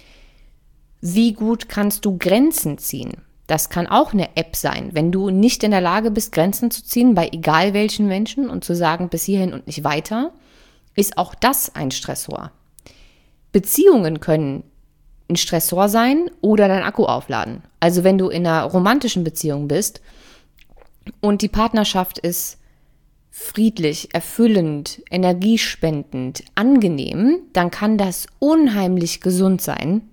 [SPEAKER 1] Wie gut kannst du Grenzen ziehen? Das kann auch eine App sein. Wenn du nicht in der Lage bist, Grenzen zu ziehen, bei egal welchen Menschen und zu sagen, bis hierhin und nicht weiter, ist auch das ein Stressor. Beziehungen können ein Stressor sein oder dein Akku aufladen. Also wenn du in einer romantischen Beziehung bist und die Partnerschaft ist friedlich, erfüllend, energiespendend, angenehm, dann kann das unheimlich gesund sein.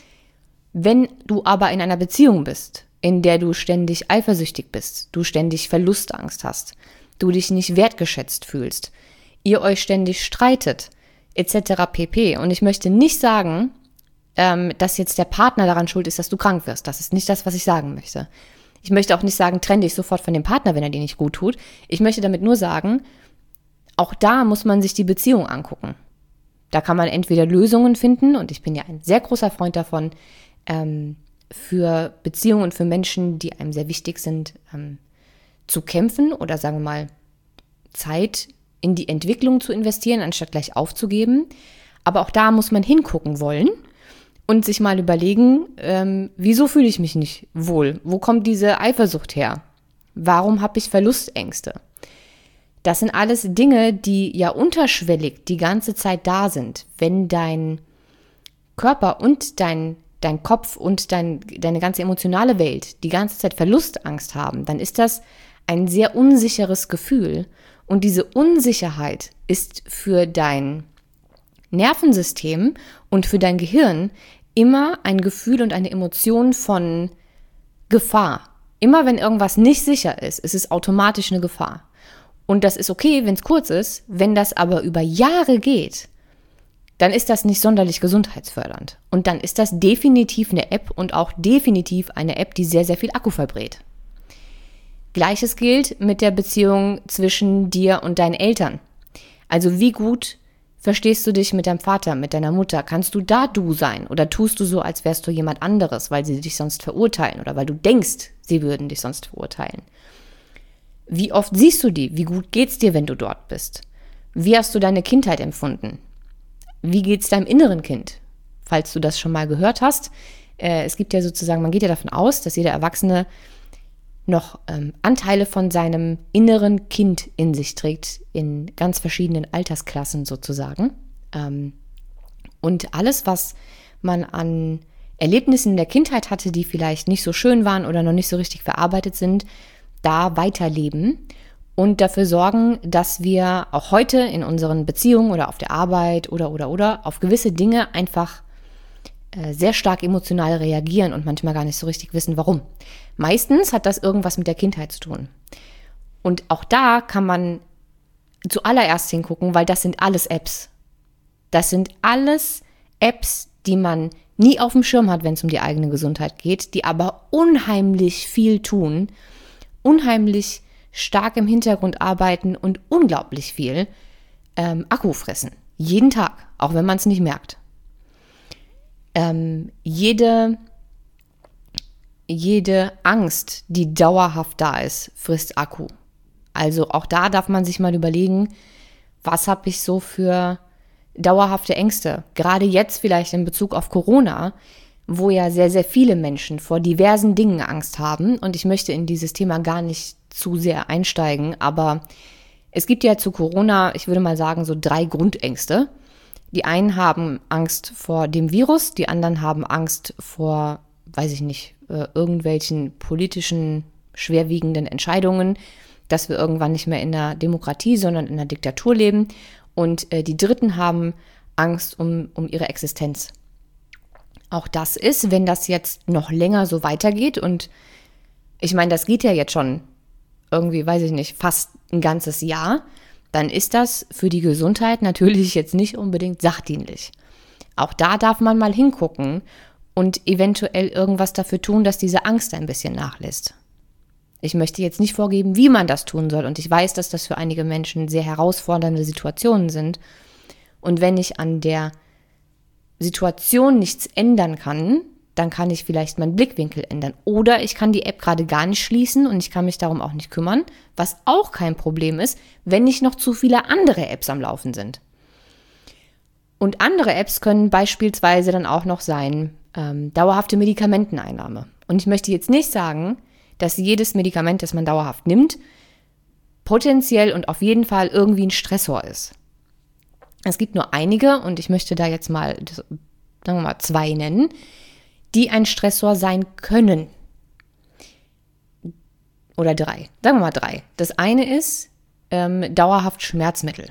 [SPEAKER 1] Wenn du aber in einer Beziehung bist, in der du ständig eifersüchtig bist, du ständig Verlustangst hast, du dich nicht wertgeschätzt fühlst, ihr euch ständig streitet, et cetera pp. Und ich möchte nicht sagen, ähm, dass jetzt der Partner daran schuld ist, dass du krank wirst. Das ist nicht das, was ich sagen möchte. Ich möchte auch nicht sagen, trenn dich sofort von dem Partner, wenn er dir nicht gut tut. Ich möchte damit nur sagen, auch da muss man sich die Beziehung angucken. Da kann man entweder Lösungen finden, und ich bin ja ein sehr großer Freund davon, ähm, für Beziehungen und für Menschen, die einem sehr wichtig sind, ähm, zu kämpfen oder sagen wir mal Zeit in die Entwicklung zu investieren, anstatt gleich aufzugeben. Aber auch da muss man hingucken wollen und sich mal überlegen, ähm, wieso fühle ich mich nicht wohl? Wo kommt diese Eifersucht her? Warum habe ich Verlustängste? Das sind alles Dinge, die ja unterschwellig die ganze Zeit da sind. Wenn dein Körper und dein, dein Kopf und dein, deine ganze emotionale Welt die ganze Zeit Verlustangst haben, dann ist das ein sehr unsicheres Gefühl. Und diese Unsicherheit ist für dein Nervensystem und für dein Gehirn immer ein Gefühl und eine Emotion von Gefahr. Immer wenn irgendwas nicht sicher ist, ist es automatisch eine Gefahr. Und das ist okay, wenn es kurz ist. Wenn das aber über Jahre geht, dann ist das nicht sonderlich gesundheitsfördernd. Und dann ist das definitiv eine App und auch definitiv eine App, die sehr, sehr viel Akku verbrät. Gleiches gilt mit der Beziehung zwischen dir und deinen Eltern. Also wie gut verstehst du dich mit deinem Vater, mit deiner Mutter? Kannst du da du sein? Oder tust du so, als wärst du jemand anderes, weil sie dich sonst verurteilen oder weil du denkst, sie würden dich sonst verurteilen? Wie oft siehst du die? Wie gut geht's dir, wenn du dort bist? Wie hast du deine Kindheit empfunden? Wie geht's deinem inneren Kind? falls du das schon mal gehört hast. Äh, es gibt ja sozusagen, man geht ja davon aus, dass jeder Erwachsene noch ähm, Anteile von seinem inneren Kind in sich trägt, in ganz verschiedenen Altersklassen sozusagen. Ähm, und alles, was man an Erlebnissen in der Kindheit hatte, die vielleicht nicht so schön waren oder noch nicht so richtig verarbeitet sind, da weiterleben und dafür sorgen, dass wir auch heute in unseren Beziehungen oder auf der Arbeit oder, oder, oder auf gewisse Dinge einfach äh, sehr stark emotional reagieren und manchmal gar nicht so richtig wissen, warum. Meistens hat das irgendwas mit der Kindheit zu tun. Und auch da kann man zuallererst hingucken, weil das sind alles Apps. Das sind alles Apps, die man nie auf dem Schirm hat, wenn es um die eigene Gesundheit geht, die aber unheimlich viel tun, unheimlich stark im Hintergrund arbeiten und unglaublich viel ähm, Akku fressen. Jeden Tag, auch wenn man es nicht merkt. Ähm, jede, jede Angst, die dauerhaft da ist, frisst Akku. Also auch da darf man sich mal überlegen, was habe ich so für dauerhafte Ängste. Gerade jetzt vielleicht in Bezug auf Corona, wo ja sehr, sehr viele Menschen vor diversen Dingen Angst haben. Und ich möchte in dieses Thema gar nicht zu sehr einsteigen, aber es gibt ja zu Corona, ich würde mal sagen, so drei Grundängste. Die einen haben Angst vor dem Virus, die anderen haben Angst vor, weiß ich nicht, irgendwelchen politischen, schwerwiegenden Entscheidungen, dass wir irgendwann nicht mehr in einer Demokratie, sondern in einer Diktatur leben. Und äh, die Dritten haben Angst um, um ihre Existenz. Auch das ist, wenn das jetzt noch länger so weitergeht, und ich meine, das geht ja jetzt schon irgendwie, weiß ich nicht, fast ein ganzes Jahr, dann ist das für die Gesundheit natürlich jetzt nicht unbedingt sachdienlich. Auch da darf man mal hingucken und eventuell irgendwas dafür tun, dass diese Angst ein bisschen nachlässt. Ich möchte jetzt nicht vorgeben, wie man das tun soll. Und ich weiß, dass das für einige Menschen sehr herausfordernde Situationen sind. Und wenn ich an der Situation nichts ändern kann, dann kann ich vielleicht meinen Blickwinkel ändern. Oder ich kann die App gerade gar nicht schließen und ich kann mich darum auch nicht kümmern, was auch kein Problem ist, wenn nicht noch zu viele andere Apps am Laufen sind. Und andere Apps können beispielsweise dann auch noch sein, ähm, dauerhafte Medikamenteneinnahme. Und ich möchte jetzt nicht sagen, dass jedes Medikament, das man dauerhaft nimmt, potenziell und auf jeden Fall irgendwie ein Stressor ist. Es gibt nur einige, und ich möchte da jetzt mal, sagen wir mal, zwei nennen, die ein Stressor sein können. Oder drei. Sagen wir mal drei. Das eine ist ähm, dauerhaft Schmerzmittel.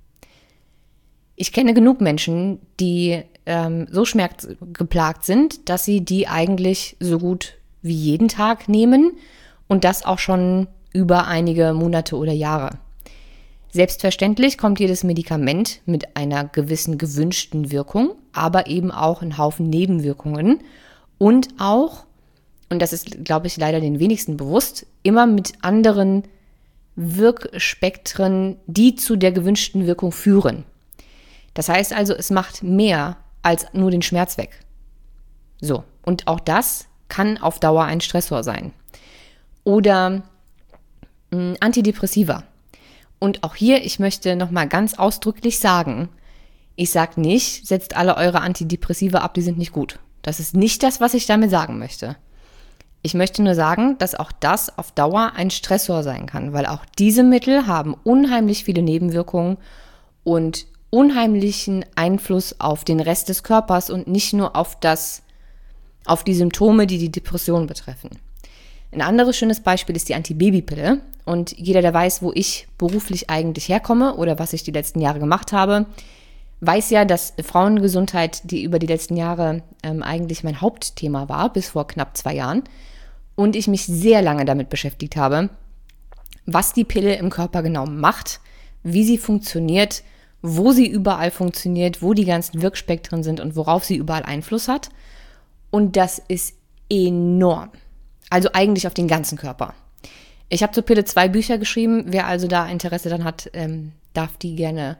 [SPEAKER 1] Ich kenne genug Menschen, die ähm, so schmerzgeplagt sind, dass sie die eigentlich so gut wie jeden Tag nehmen und das auch schon über einige Monate oder Jahre. Selbstverständlich kommt jedes Medikament mit einer gewissen gewünschten Wirkung, aber eben auch einen Haufen Nebenwirkungen und auch, und das ist, glaube ich, leider den wenigsten bewusst, immer mit anderen Wirkspektren, die zu der gewünschten Wirkung führen. Das heißt also, es macht mehr als nur den Schmerz weg. So, und auch das kann auf Dauer ein Stressor sein. Oder mh, Antidepressiva. Und auch hier, ich möchte nochmal ganz ausdrücklich sagen, ich sage nicht, setzt alle eure Antidepressiva ab, die sind nicht gut. Das ist nicht das, was ich damit sagen möchte. Ich möchte nur sagen, dass auch das auf Dauer ein Stressor sein kann, weil auch diese Mittel haben unheimlich viele Nebenwirkungen und unheimlichen Einfluss auf den Rest des Körpers und nicht nur auf das auf die Symptome, die die Depression betreffen. Ein anderes schönes Beispiel ist die Antibabypille. Und jeder, der weiß, wo ich beruflich eigentlich herkomme oder was ich die letzten Jahre gemacht habe, weiß ja, dass Frauengesundheit, die über die letzten Jahre ähm, eigentlich mein Hauptthema war, bis vor knapp zwei Jahren, und ich mich sehr lange damit beschäftigt habe, was die Pille im Körper genau macht, wie sie funktioniert, wo sie überall funktioniert, wo die ganzen Wirkspektren sind und worauf sie überall Einfluss hat. Und das ist enorm. Also eigentlich auf den ganzen Körper. Ich habe zur Pille zwei Bücher geschrieben. Wer also da Interesse dann hat, ähm, darf die gerne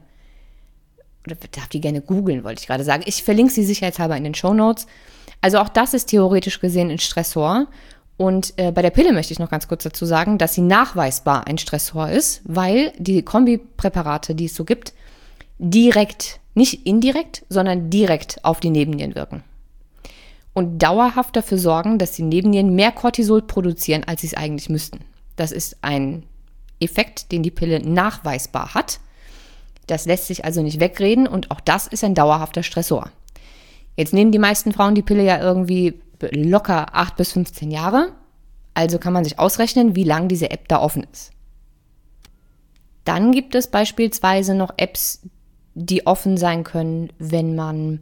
[SPEAKER 1] oder darf die gerne googeln, wollte ich gerade sagen. Ich verlinke sie sicherheitshalber in den Shownotes. Also auch das ist theoretisch gesehen ein Stressor. Und äh, bei der Pille möchte ich noch ganz kurz dazu sagen, dass sie nachweisbar ein Stressor ist, weil die Kombipräparate, die es so gibt, direkt nicht indirekt, sondern direkt auf die Nebennieren wirken. Und dauerhaft dafür sorgen, dass die Nebennieren mehr Cortisol produzieren, als sie es eigentlich müssten. Das ist ein Effekt, den die Pille nachweisbar hat. Das lässt sich also nicht wegreden und auch das ist ein dauerhafter Stressor. Jetzt nehmen die meisten Frauen die Pille ja irgendwie locker acht bis fünfzehn Jahre. Also kann man sich ausrechnen, wie lange diese App da offen ist. Dann gibt es beispielsweise noch Apps, die offen sein können, wenn man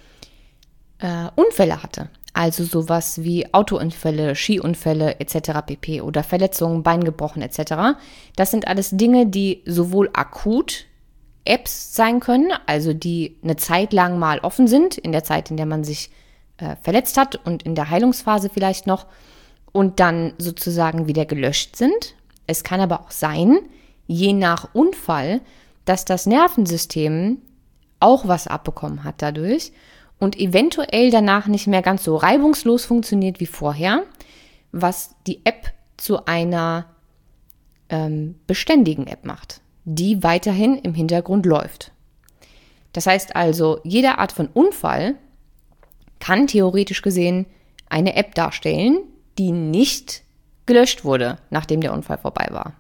[SPEAKER 1] äh, Unfälle hatte. Also sowas wie Autounfälle, Skiunfälle et cetera pp. Oder Verletzungen, Bein gebrochen et cetera. Das sind alles Dinge, die sowohl akut Apps sein können, also die eine Zeit lang mal offen sind, in der Zeit, in der man sich äh, verletzt hat und in der Heilungsphase vielleicht noch und dann sozusagen wieder gelöscht sind. Es kann aber auch sein, je nach Unfall, dass das Nervensystem auch was abbekommen hat dadurch und eventuell danach nicht mehr ganz so reibungslos funktioniert wie vorher, was die App zu einer ähm, beständigen App macht, die weiterhin im Hintergrund läuft. Das heißt also, jede Art von Unfall kann theoretisch gesehen eine App darstellen, die nicht gelöscht wurde, nachdem der Unfall vorbei war.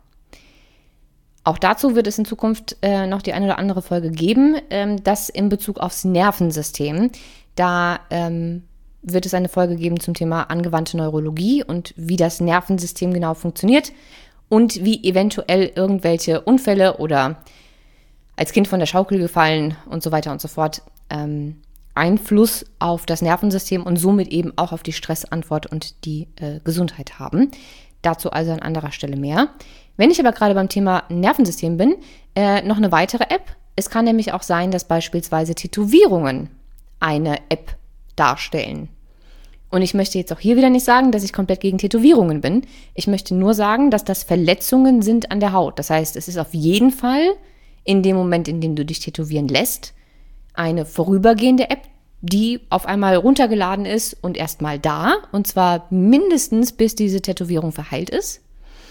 [SPEAKER 1] Auch dazu wird es in Zukunft äh, noch die eine oder andere Folge geben, ähm, das in Bezug aufs Nervensystem. Da ähm, wird es eine Folge geben zum Thema angewandte Neurologie und wie das Nervensystem genau funktioniert und wie eventuell irgendwelche Unfälle oder als Kind von der Schaukel gefallen und so weiter und so fort ähm, Einfluss auf das Nervensystem und somit eben auch auf die Stressantwort und die äh, Gesundheit haben. Dazu also an anderer Stelle mehr. Wenn ich aber gerade beim Thema Nervensystem bin, äh, noch eine weitere App. Es kann nämlich auch sein, dass beispielsweise Tätowierungen eine App darstellen. Und ich möchte jetzt auch hier wieder nicht sagen, dass ich komplett gegen Tätowierungen bin. Ich möchte nur sagen, dass das Verletzungen sind an der Haut. Das heißt, es ist auf jeden Fall in dem Moment, in dem du dich tätowieren lässt, eine vorübergehende App, die auf einmal runtergeladen ist und erstmal da. Und zwar mindestens, bis diese Tätowierung verheilt ist.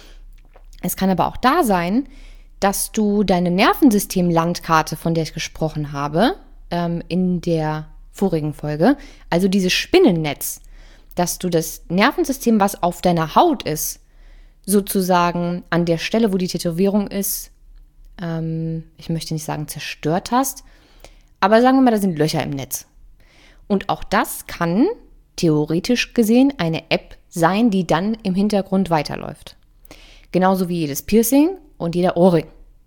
[SPEAKER 1] Es kann aber auch da sein, dass du deine Nervensystem-Landkarte, von der ich gesprochen habe, ähm, in der vorigen Folge, also dieses Spinnennetz, dass du das Nervensystem, was auf deiner Haut ist, sozusagen an der Stelle, wo die Tätowierung ist, ähm, ich möchte nicht sagen zerstört hast, aber sagen wir mal, da sind Löcher im Netz. Und auch das kann theoretisch gesehen eine App sein, die dann im Hintergrund weiterläuft. Genauso wie jedes Piercing und jeder Ohrring.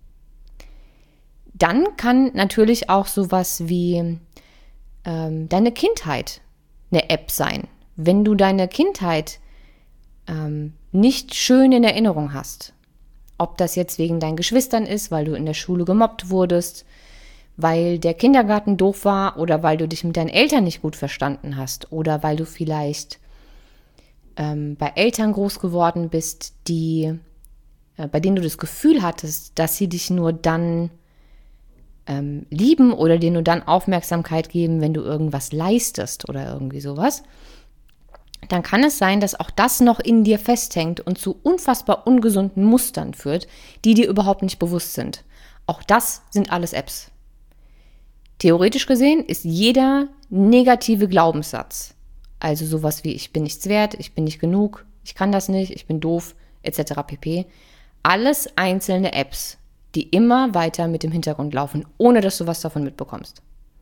[SPEAKER 1] Dann kann natürlich auch sowas wie ähm, deine Kindheit eine App sein. Wenn du deine Kindheit ähm, nicht schön in Erinnerung hast, ob das jetzt wegen deinen Geschwistern ist, weil du in der Schule gemobbt wurdest, weil der Kindergarten doof war oder weil du dich mit deinen Eltern nicht gut verstanden hast oder weil du vielleicht ähm, bei Eltern groß geworden bist, die, äh, bei denen du das Gefühl hattest, dass sie dich nur dann ähm, lieben oder dir nur dann Aufmerksamkeit geben, wenn du irgendwas leistest oder irgendwie sowas, dann kann es sein, dass auch das noch in dir festhängt und zu unfassbar ungesunden Mustern führt, die dir überhaupt nicht bewusst sind. Auch das sind alles Apps. Theoretisch gesehen ist jeder negative Glaubenssatz, also sowas wie ich bin nichts wert, ich bin nicht genug, ich kann das nicht, ich bin doof, et cetera pp. Alles einzelne Apps, die immer weiter mit dem Hintergrund laufen, ohne dass du was davon mitbekommst.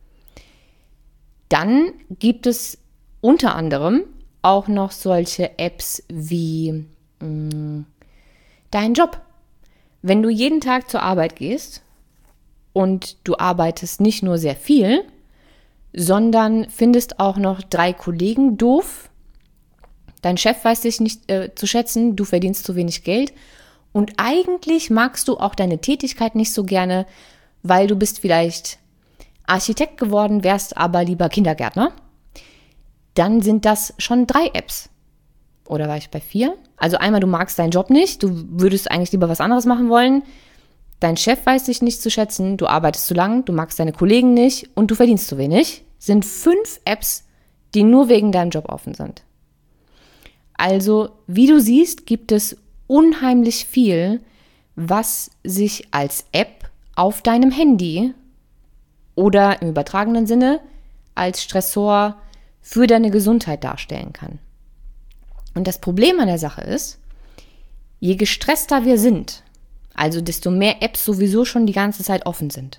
[SPEAKER 1] Dann gibt es unter anderem auch noch solche Apps wie mh, dein Job. Wenn du jeden Tag zur Arbeit gehst und du arbeitest nicht nur sehr viel, sondern findest auch noch drei Kollegen doof, dein Chef weiß dich nicht äh, zu schätzen, du verdienst zu wenig Geld und eigentlich magst du auch deine Tätigkeit nicht so gerne, weil du bist vielleicht Architekt geworden, wärst aber lieber Kindergärtner, dann sind das schon drei Apps. Oder war ich bei vier? Also einmal, du magst deinen Job nicht, du würdest eigentlich lieber was anderes machen wollen, dein Chef weiß dich nicht zu schätzen, du arbeitest zu lang, du magst deine Kollegen nicht und du verdienst zu wenig, sind fünf Apps, die nur wegen deinem Job offen sind. Also, wie du siehst, gibt es unheimlich viel, was sich als App auf deinem Handy oder im übertragenen Sinne als Stressor für deine Gesundheit darstellen kann. Und das Problem an der Sache ist, je gestresster wir sind, also desto mehr Apps sowieso schon die ganze Zeit offen sind,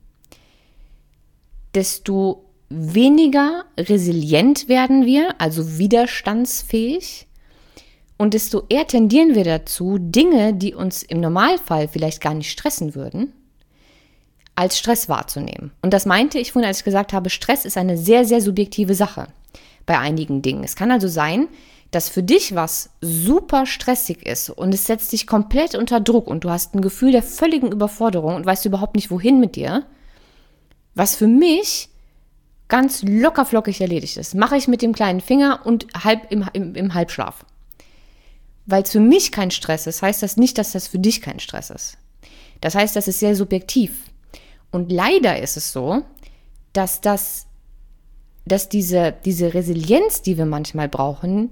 [SPEAKER 1] desto weniger resilient werden wir, also widerstandsfähig, und desto eher tendieren wir dazu, Dinge, die uns im Normalfall vielleicht gar nicht stressen würden, als Stress wahrzunehmen. Und das meinte ich vorhin, als ich gesagt habe, Stress ist eine sehr, sehr subjektive Sache bei einigen Dingen. Es kann also sein, dass für dich was super stressig ist und es setzt dich komplett unter Druck und du hast ein Gefühl der völligen Überforderung und weißt überhaupt nicht, wohin mit dir, was für mich ganz lockerflockig erledigt ist. Mache ich mit dem kleinen Finger und halb im, im, im Halbschlaf. Weil es für mich kein Stress ist, heißt das nicht, dass das für dich kein Stress ist. Das heißt, das ist sehr subjektiv. Und leider ist es so, dass, das, dass diese, diese Resilienz, die wir manchmal brauchen,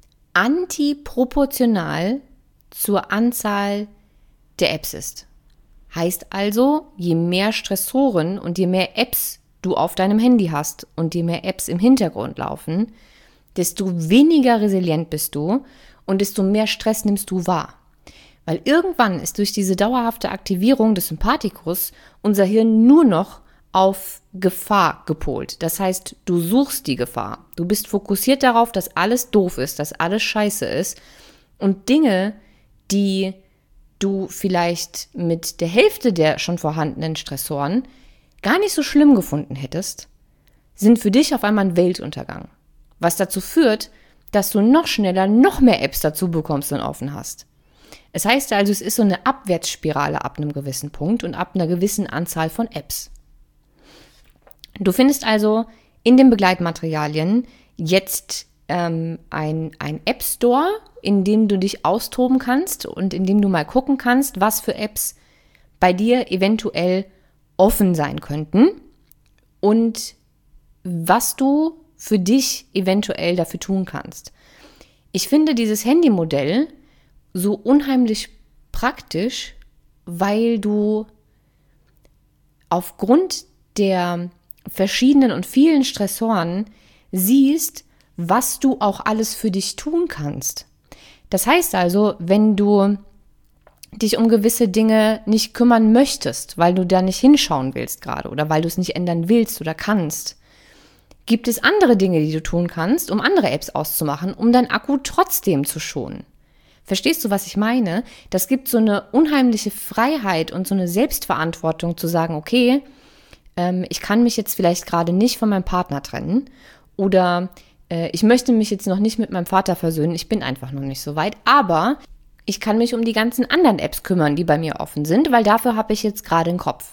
[SPEAKER 1] antiproportional zur Anzahl der Apps ist. Heißt also, je mehr Stressoren und je mehr Apps du auf deinem Handy hast und je mehr Apps im Hintergrund laufen, desto weniger resilient bist du und desto mehr Stress nimmst du wahr. Weil irgendwann ist durch diese dauerhafte Aktivierung des Sympathikus unser Hirn nur noch auf Gefahr gepolt. Das heißt, du suchst die Gefahr. Du bist fokussiert darauf, dass alles doof ist, dass alles scheiße ist. Und Dinge, die du vielleicht mit der Hälfte der schon vorhandenen Stressoren gar nicht so schlimm gefunden hättest, sind für dich auf einmal ein Weltuntergang. Was dazu führt, dass du noch schneller noch mehr Apps dazu bekommst und offen hast. Es heißt also, es ist so eine Abwärtsspirale ab einem gewissen Punkt und ab einer gewissen Anzahl von Apps. Du findest also in den Begleitmaterialien jetzt ähm, ein, ein App Store, in dem du dich austoben kannst und in dem du mal gucken kannst, was für Apps bei dir eventuell offen sein könnten und was du für dich eventuell dafür tun kannst. Ich finde dieses Handymodell so unheimlich praktisch, weil du aufgrund der verschiedenen und vielen Stressoren siehst, was du auch alles für dich tun kannst. Das heißt also, wenn du dich um gewisse Dinge nicht kümmern möchtest, weil du da nicht hinschauen willst gerade oder weil du es nicht ändern willst oder kannst, gibt es andere Dinge, die du tun kannst, um andere Apps auszumachen, um dein Akku trotzdem zu schonen. Verstehst du, was ich meine? Das gibt so eine unheimliche Freiheit und so eine Selbstverantwortung zu sagen, okay, ähm, ich kann mich jetzt vielleicht gerade nicht von meinem Partner trennen oder äh, ich möchte mich jetzt noch nicht mit meinem Vater versöhnen, ich bin einfach noch nicht so weit, aber ich kann mich um die ganzen anderen Apps kümmern, die bei mir offen sind, weil dafür habe ich jetzt gerade einen Kopf.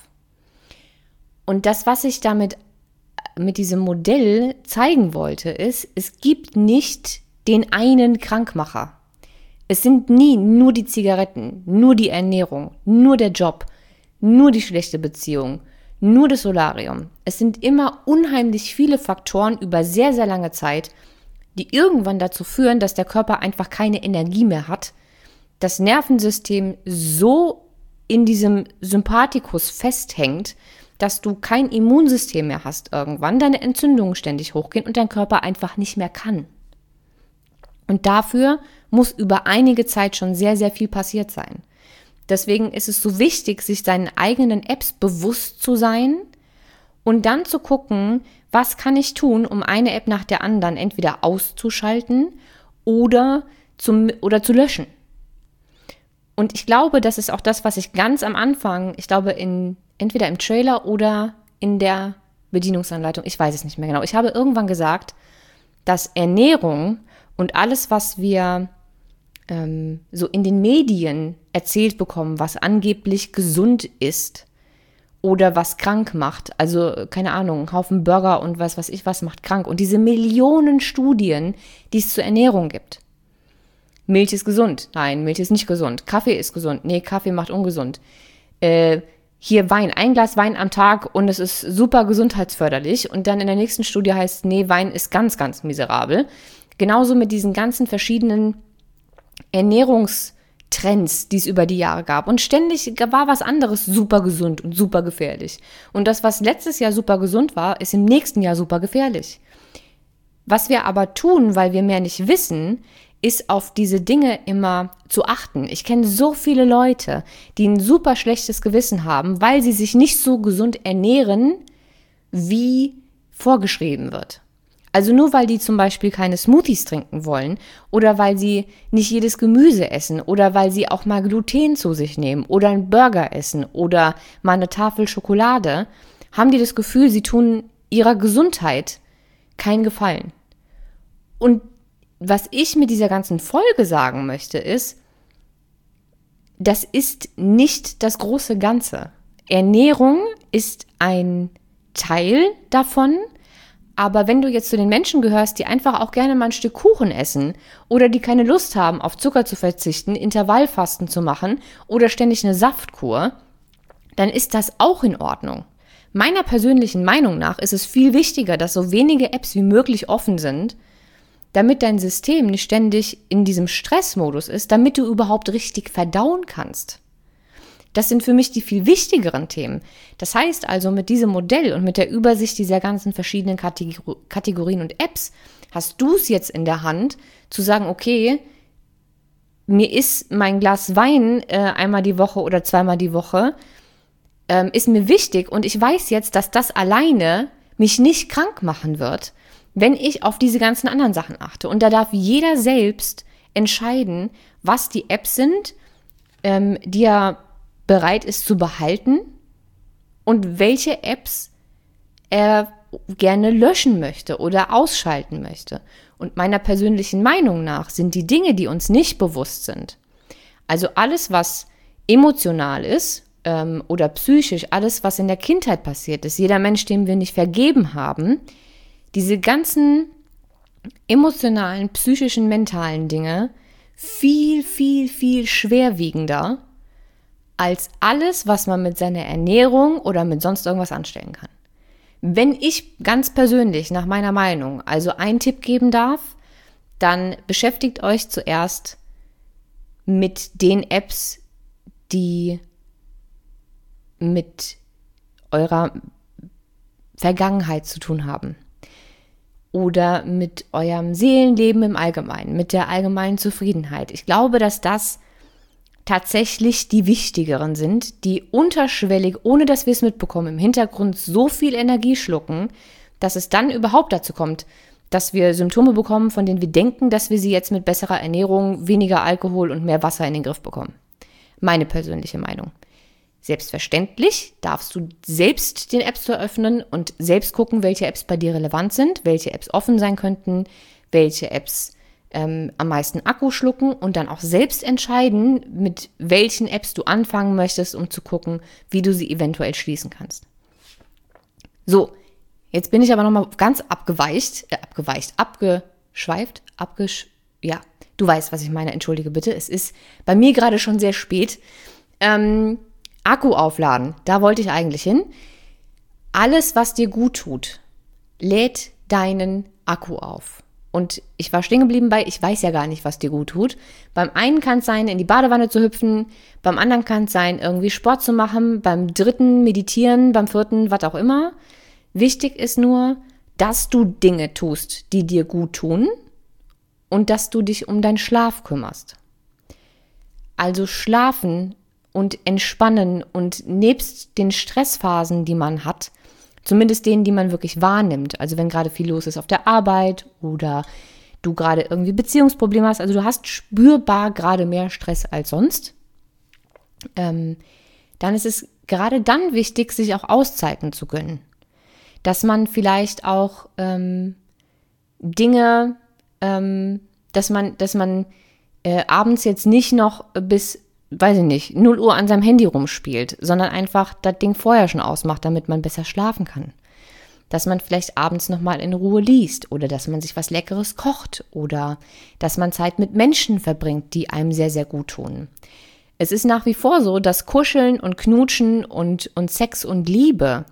[SPEAKER 1] Und das, was ich damit mit diesem Modell zeigen wollte, ist, es gibt nicht den einen Krankmacher. Es sind nie nur die Zigaretten, nur die Ernährung, nur der Job, nur die schlechte Beziehung, nur das Solarium. Es sind immer unheimlich viele Faktoren über sehr, sehr lange Zeit, die irgendwann dazu führen, dass der Körper einfach keine Energie mehr hat, das Nervensystem so in diesem Sympathikus festhängt, dass du kein Immunsystem mehr hast irgendwann, deine Entzündungen ständig hochgehen und dein Körper einfach nicht mehr kann. Und dafür muss über einige Zeit schon sehr, sehr viel passiert sein. Deswegen ist es so wichtig, sich seinen eigenen Apps bewusst zu sein und dann zu gucken, was kann ich tun, um eine App nach der anderen entweder auszuschalten oder, zum, oder zu löschen. Und ich glaube, das ist auch das, was ich ganz am Anfang, ich glaube, in, entweder im Trailer oder in der Bedienungsanleitung, ich weiß es nicht mehr genau. Ich habe irgendwann gesagt, dass Ernährung und alles, was wir ähm, so in den Medien erzählt bekommen, was angeblich gesund ist oder was krank macht, also keine Ahnung, ein Haufen Burger und was weiß ich was macht krank und diese Millionen Studien, die es zur Ernährung gibt. Milch ist gesund. Nein, Milch ist nicht gesund. Kaffee ist gesund. Nee, Kaffee macht ungesund. Äh, hier Wein. Ein Glas Wein am Tag und es ist super gesundheitsförderlich. Und dann in der nächsten Studie heißt, nee, Wein ist ganz, ganz miserabel. Genauso mit diesen ganzen verschiedenen Ernährungs- Trends, die es über die Jahre gab. Und ständig war was anderes super gesund und super gefährlich. Und das, was letztes Jahr super gesund war, ist im nächsten Jahr super gefährlich. Was wir aber tun, weil wir mehr nicht wissen, ist auf diese Dinge immer zu achten. Ich kenne so viele Leute, die ein super schlechtes Gewissen haben, weil sie sich nicht so gesund ernähren, wie vorgeschrieben wird. Also nur weil die zum Beispiel keine Smoothies trinken wollen oder weil sie nicht jedes Gemüse essen oder weil sie auch mal Gluten zu sich nehmen oder einen Burger essen oder mal eine Tafel Schokolade, haben die das Gefühl, sie tun ihrer Gesundheit keinen Gefallen. Und was ich mit dieser ganzen Folge sagen möchte, ist, das ist nicht das große Ganze. Ernährung ist ein Teil davon, aber wenn du jetzt zu den Menschen gehörst, die einfach auch gerne mal ein Stück Kuchen essen oder die keine Lust haben, auf Zucker zu verzichten, Intervallfasten zu machen oder ständig eine Saftkur, dann ist das auch in Ordnung. Meiner persönlichen Meinung nach ist es viel wichtiger, dass so wenige Apps wie möglich offen sind, damit dein System nicht ständig in diesem Stressmodus ist, damit du überhaupt richtig verdauen kannst. Das sind für mich die viel wichtigeren Themen. Das heißt also, mit diesem Modell und mit der Übersicht dieser ganzen verschiedenen Kategorien und Apps hast du es jetzt in der Hand, zu sagen, okay, mir ist mein Glas Wein äh, einmal die Woche oder zweimal die Woche, ähm, ist mir wichtig und ich weiß jetzt, dass das alleine mich nicht krank machen wird, wenn ich auf diese ganzen anderen Sachen achte. Und da darf jeder selbst entscheiden, was die Apps sind, ähm, die er bereit ist zu behalten und welche Apps er gerne löschen möchte oder ausschalten möchte. Und meiner persönlichen Meinung nach sind die Dinge, die uns nicht bewusst sind, also alles, was emotional ist ähm, oder psychisch, alles, was in der Kindheit passiert ist, jeder Mensch, dem wir nicht vergeben haben, diese ganzen emotionalen, psychischen, mentalen Dinge viel, viel, viel schwerwiegender als alles, was man mit seiner Ernährung oder mit sonst irgendwas anstellen kann. Wenn ich ganz persönlich nach meiner Meinung also einen Tipp geben darf, dann beschäftigt euch zuerst mit den Apps, die mit eurer Vergangenheit zu tun haben oder mit eurem Seelenleben im Allgemeinen, mit der allgemeinen Zufriedenheit. Ich glaube, dass das tatsächlich die wichtigeren sind, die unterschwellig, ohne dass wir es mitbekommen, im Hintergrund so viel Energie schlucken, dass es dann überhaupt dazu kommt, dass wir Symptome bekommen, von denen wir denken, dass wir sie jetzt mit besserer Ernährung, weniger Alkohol und mehr Wasser in den Griff bekommen. Meine persönliche Meinung. Selbstverständlich darfst du selbst den App Store öffnen und selbst gucken, welche Apps bei dir relevant sind, welche Apps offen sein könnten, welche Apps ähm, am meisten Akku schlucken und dann auch selbst entscheiden, mit welchen Apps du anfangen möchtest, um zu gucken, wie du sie eventuell schließen kannst. So, jetzt bin ich aber nochmal ganz abgeweicht, äh, abgeweicht, abgeschweift, abgesch... Ja, du weißt, was ich meine, entschuldige bitte. Es ist bei mir gerade schon sehr spät. Ähm... Akku aufladen, da wollte ich eigentlich hin. Alles, was dir gut tut, lädt deinen Akku auf. Und ich war stehen geblieben bei, ich weiß ja gar nicht, was dir gut tut. Beim einen kann es sein, in die Badewanne zu hüpfen, beim anderen kann es sein, irgendwie Sport zu machen, beim dritten meditieren, beim vierten, was auch immer. Wichtig ist nur, dass du Dinge tust, die dir gut tun und dass du dich um deinen Schlaf kümmerst. Also schlafen und entspannen und nebst den Stressphasen, die man hat, zumindest denen, die man wirklich wahrnimmt, also wenn gerade viel los ist auf der Arbeit oder du gerade irgendwie Beziehungsprobleme hast, also du hast spürbar gerade mehr Stress als sonst, ähm, dann ist es gerade dann wichtig, sich auch Auszeiten zu gönnen. Dass man vielleicht auch ähm, Dinge, ähm, dass man, dass man äh, abends jetzt nicht noch bis weiß ich nicht, null Uhr an seinem Handy rumspielt, sondern einfach das Ding vorher schon ausmacht, damit man besser schlafen kann. Dass man vielleicht abends nochmal in Ruhe liest oder dass man sich was Leckeres kocht oder dass man Zeit mit Menschen verbringt, die einem sehr, sehr gut tun. Es ist nach wie vor so, dass Kuscheln und Knutschen und, und Sex und Liebe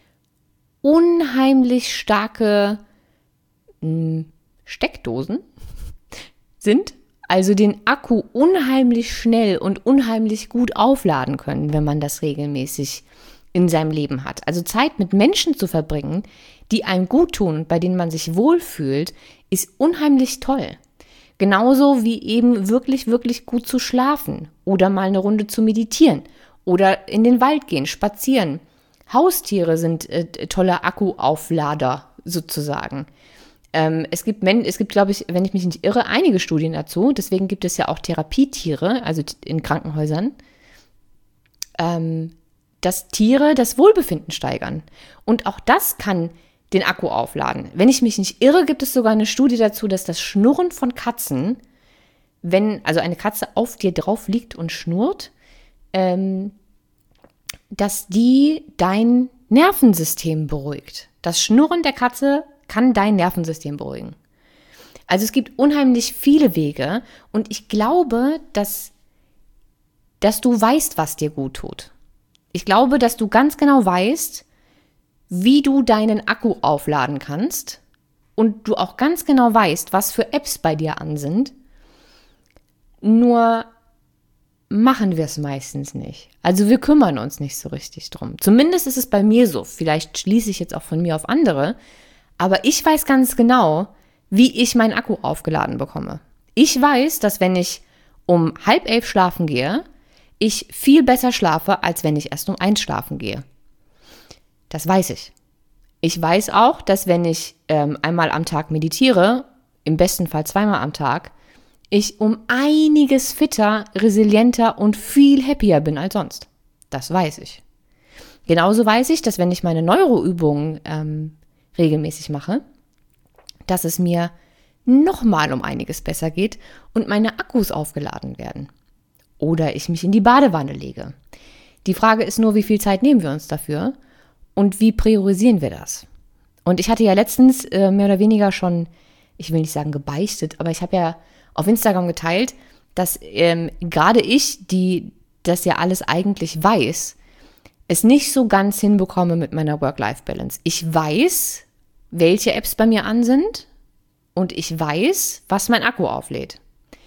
[SPEAKER 1] unheimlich starke mh, Steckdosen sind. also den Akku unheimlich schnell und unheimlich gut aufladen können, wenn man das regelmäßig in seinem Leben hat. Also Zeit mit Menschen zu verbringen, die einem gut tun, bei denen man sich wohlfühlt, ist unheimlich toll. Genauso wie eben wirklich, wirklich gut zu schlafen oder mal eine Runde zu meditieren oder in den Wald gehen, spazieren. Haustiere sind äh, tolle Akkuauflader sozusagen. Ähm, es gibt, es gibt, glaube ich, wenn ich mich nicht irre, einige Studien dazu. Deswegen gibt es ja auch Therapietiere, also in Krankenhäusern, ähm, dass Tiere das Wohlbefinden steigern. Und auch das kann den Akku aufladen. Wenn ich mich nicht irre, gibt es sogar eine Studie dazu, dass das Schnurren von Katzen, wenn also eine Katze auf dir drauf liegt und schnurrt, ähm, dass die dein Nervensystem beruhigt. Das Schnurren der Katze kann dein Nervensystem beruhigen. Also es gibt unheimlich viele Wege und ich glaube, dass, dass du weißt, was dir gut tut. Ich glaube, dass du ganz genau weißt, wie du deinen Akku aufladen kannst und du auch ganz genau weißt, was für Apps bei dir an sind. Nur machen wir es meistens nicht. Also wir kümmern uns nicht so richtig drum. Zumindest ist es bei mir so. Vielleicht schließe ich jetzt auch von mir auf andere. Aber ich weiß ganz genau, wie ich meinen Akku aufgeladen bekomme. Ich weiß, dass wenn ich um halb elf schlafen gehe, ich viel besser schlafe, als wenn ich erst um eins schlafen gehe. Das weiß ich. Ich weiß auch, dass wenn ich ähm, einmal am Tag meditiere, im besten Fall zweimal am Tag, ich um einiges fitter, resilienter und viel happier bin als sonst. Das weiß ich. Genauso weiß ich, dass wenn ich meine Neuroübungen ähm, regelmäßig mache, dass es mir nochmal um einiges besser geht und meine Akkus aufgeladen werden. Oder ich mich in die Badewanne lege. Die Frage ist nur, wie viel Zeit nehmen wir uns dafür und wie priorisieren wir das? Und ich hatte ja letztens äh, mehr oder weniger schon, ich will nicht sagen gebeichtet, aber ich habe ja auf Instagram geteilt, dass ähm, gerade ich, die das ja alles eigentlich weiß, es nicht so ganz hinbekomme mit meiner Work-Life-Balance. Ich weiß, welche Apps bei mir an sind und ich weiß, was mein Akku auflädt.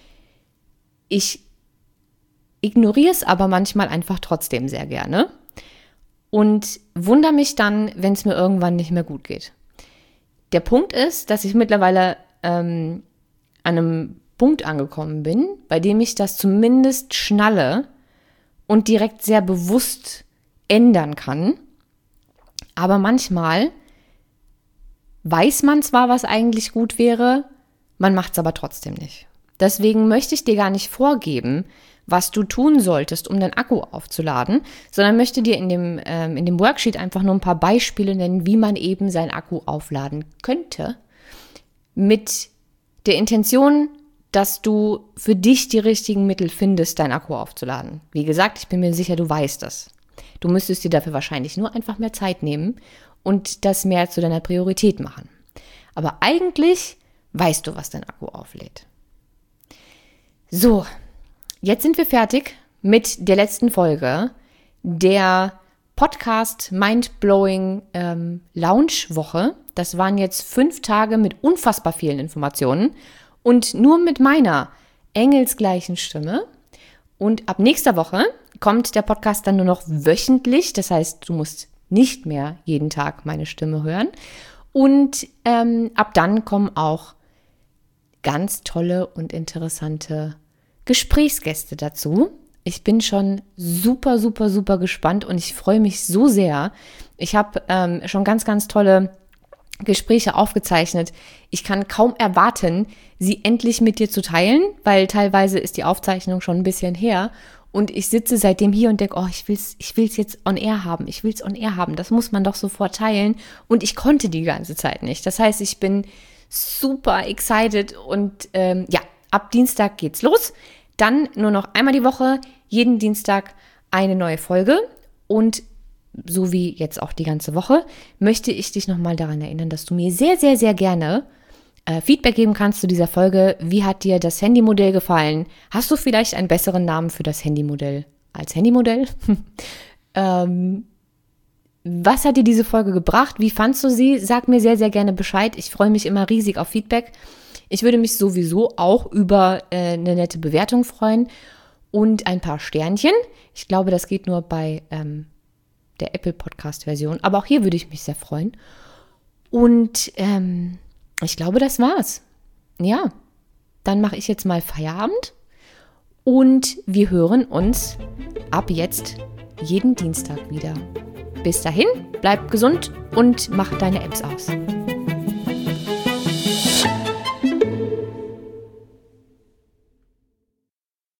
[SPEAKER 1] Ich ignoriere es aber manchmal einfach trotzdem sehr gerne und wundere mich dann, wenn es mir irgendwann nicht mehr gut geht. Der Punkt ist, dass ich mittlerweile ähm, an einem Punkt angekommen bin, bei dem ich das zumindest schnalle und direkt sehr bewusst ändern kann. Aber manchmal weiß man zwar, was eigentlich gut wäre, man macht es aber trotzdem nicht. Deswegen möchte ich dir gar nicht vorgeben, was du tun solltest, um deinen Akku aufzuladen, sondern möchte dir in dem, ähm, in dem Worksheet einfach nur ein paar Beispiele nennen, wie man eben seinen Akku aufladen könnte, mit der Intention, dass du für dich die richtigen Mittel findest, deinen Akku aufzuladen. Wie gesagt, ich bin mir sicher, du weißt das. Du müsstest dir dafür wahrscheinlich nur einfach mehr Zeit nehmen und das mehr zu deiner Priorität machen. Aber eigentlich weißt du, was dein Akku auflädt. So, jetzt sind wir fertig mit der letzten Folge der Podcast Mindblowing ähm, Lounge-Woche. Das waren jetzt fünf Tage mit unfassbar vielen Informationen und nur mit meiner engelsgleichen Stimme. Und ab nächster Woche kommt der Podcast dann nur noch wöchentlich. Das heißt, du musst nicht mehr jeden Tag meine Stimme hören. Und ähm, ab dann kommen auch ganz tolle und interessante Gesprächsgäste dazu. Ich bin schon super, super, super gespannt und ich freue mich so sehr. Ich habe ähm, schon ganz, ganz tolle Gespräche aufgezeichnet. Ich kann kaum erwarten, sie endlich mit dir zu teilen, weil teilweise ist die Aufzeichnung schon ein bisschen her und ich sitze seitdem hier und denke, oh, ich will's, ich will's jetzt on air haben, ich will's on air haben, das muss man doch sofort teilen und ich konnte die ganze Zeit nicht. Das heißt, ich bin super excited und ähm, ja, ab Dienstag geht's los. Dann nur noch einmal die Woche, jeden Dienstag eine neue Folge und so wie jetzt auch die ganze Woche, möchte ich dich nochmal daran erinnern, dass du mir sehr, sehr, sehr gerne äh, Feedback geben kannst zu dieser Folge. Wie hat dir das Handymodell gefallen? Hast du vielleicht einen besseren Namen für das Handymodell als Handymodell? ähm, was hat dir diese Folge gebracht? Wie fandst du sie? Sag mir sehr, sehr gerne Bescheid. Ich freue mich immer riesig auf Feedback. Ich würde mich sowieso auch über äh, eine nette Bewertung freuen und ein paar Sternchen. Ich glaube, das geht nur bei ähm, der Apple-Podcast-Version. Aber auch hier würde ich mich sehr freuen. Und ähm, ich glaube, das war's. Ja, dann mache ich jetzt mal Feierabend. Und wir hören uns ab jetzt jeden Dienstag wieder. Bis dahin, bleib gesund und mach deine Apps aus.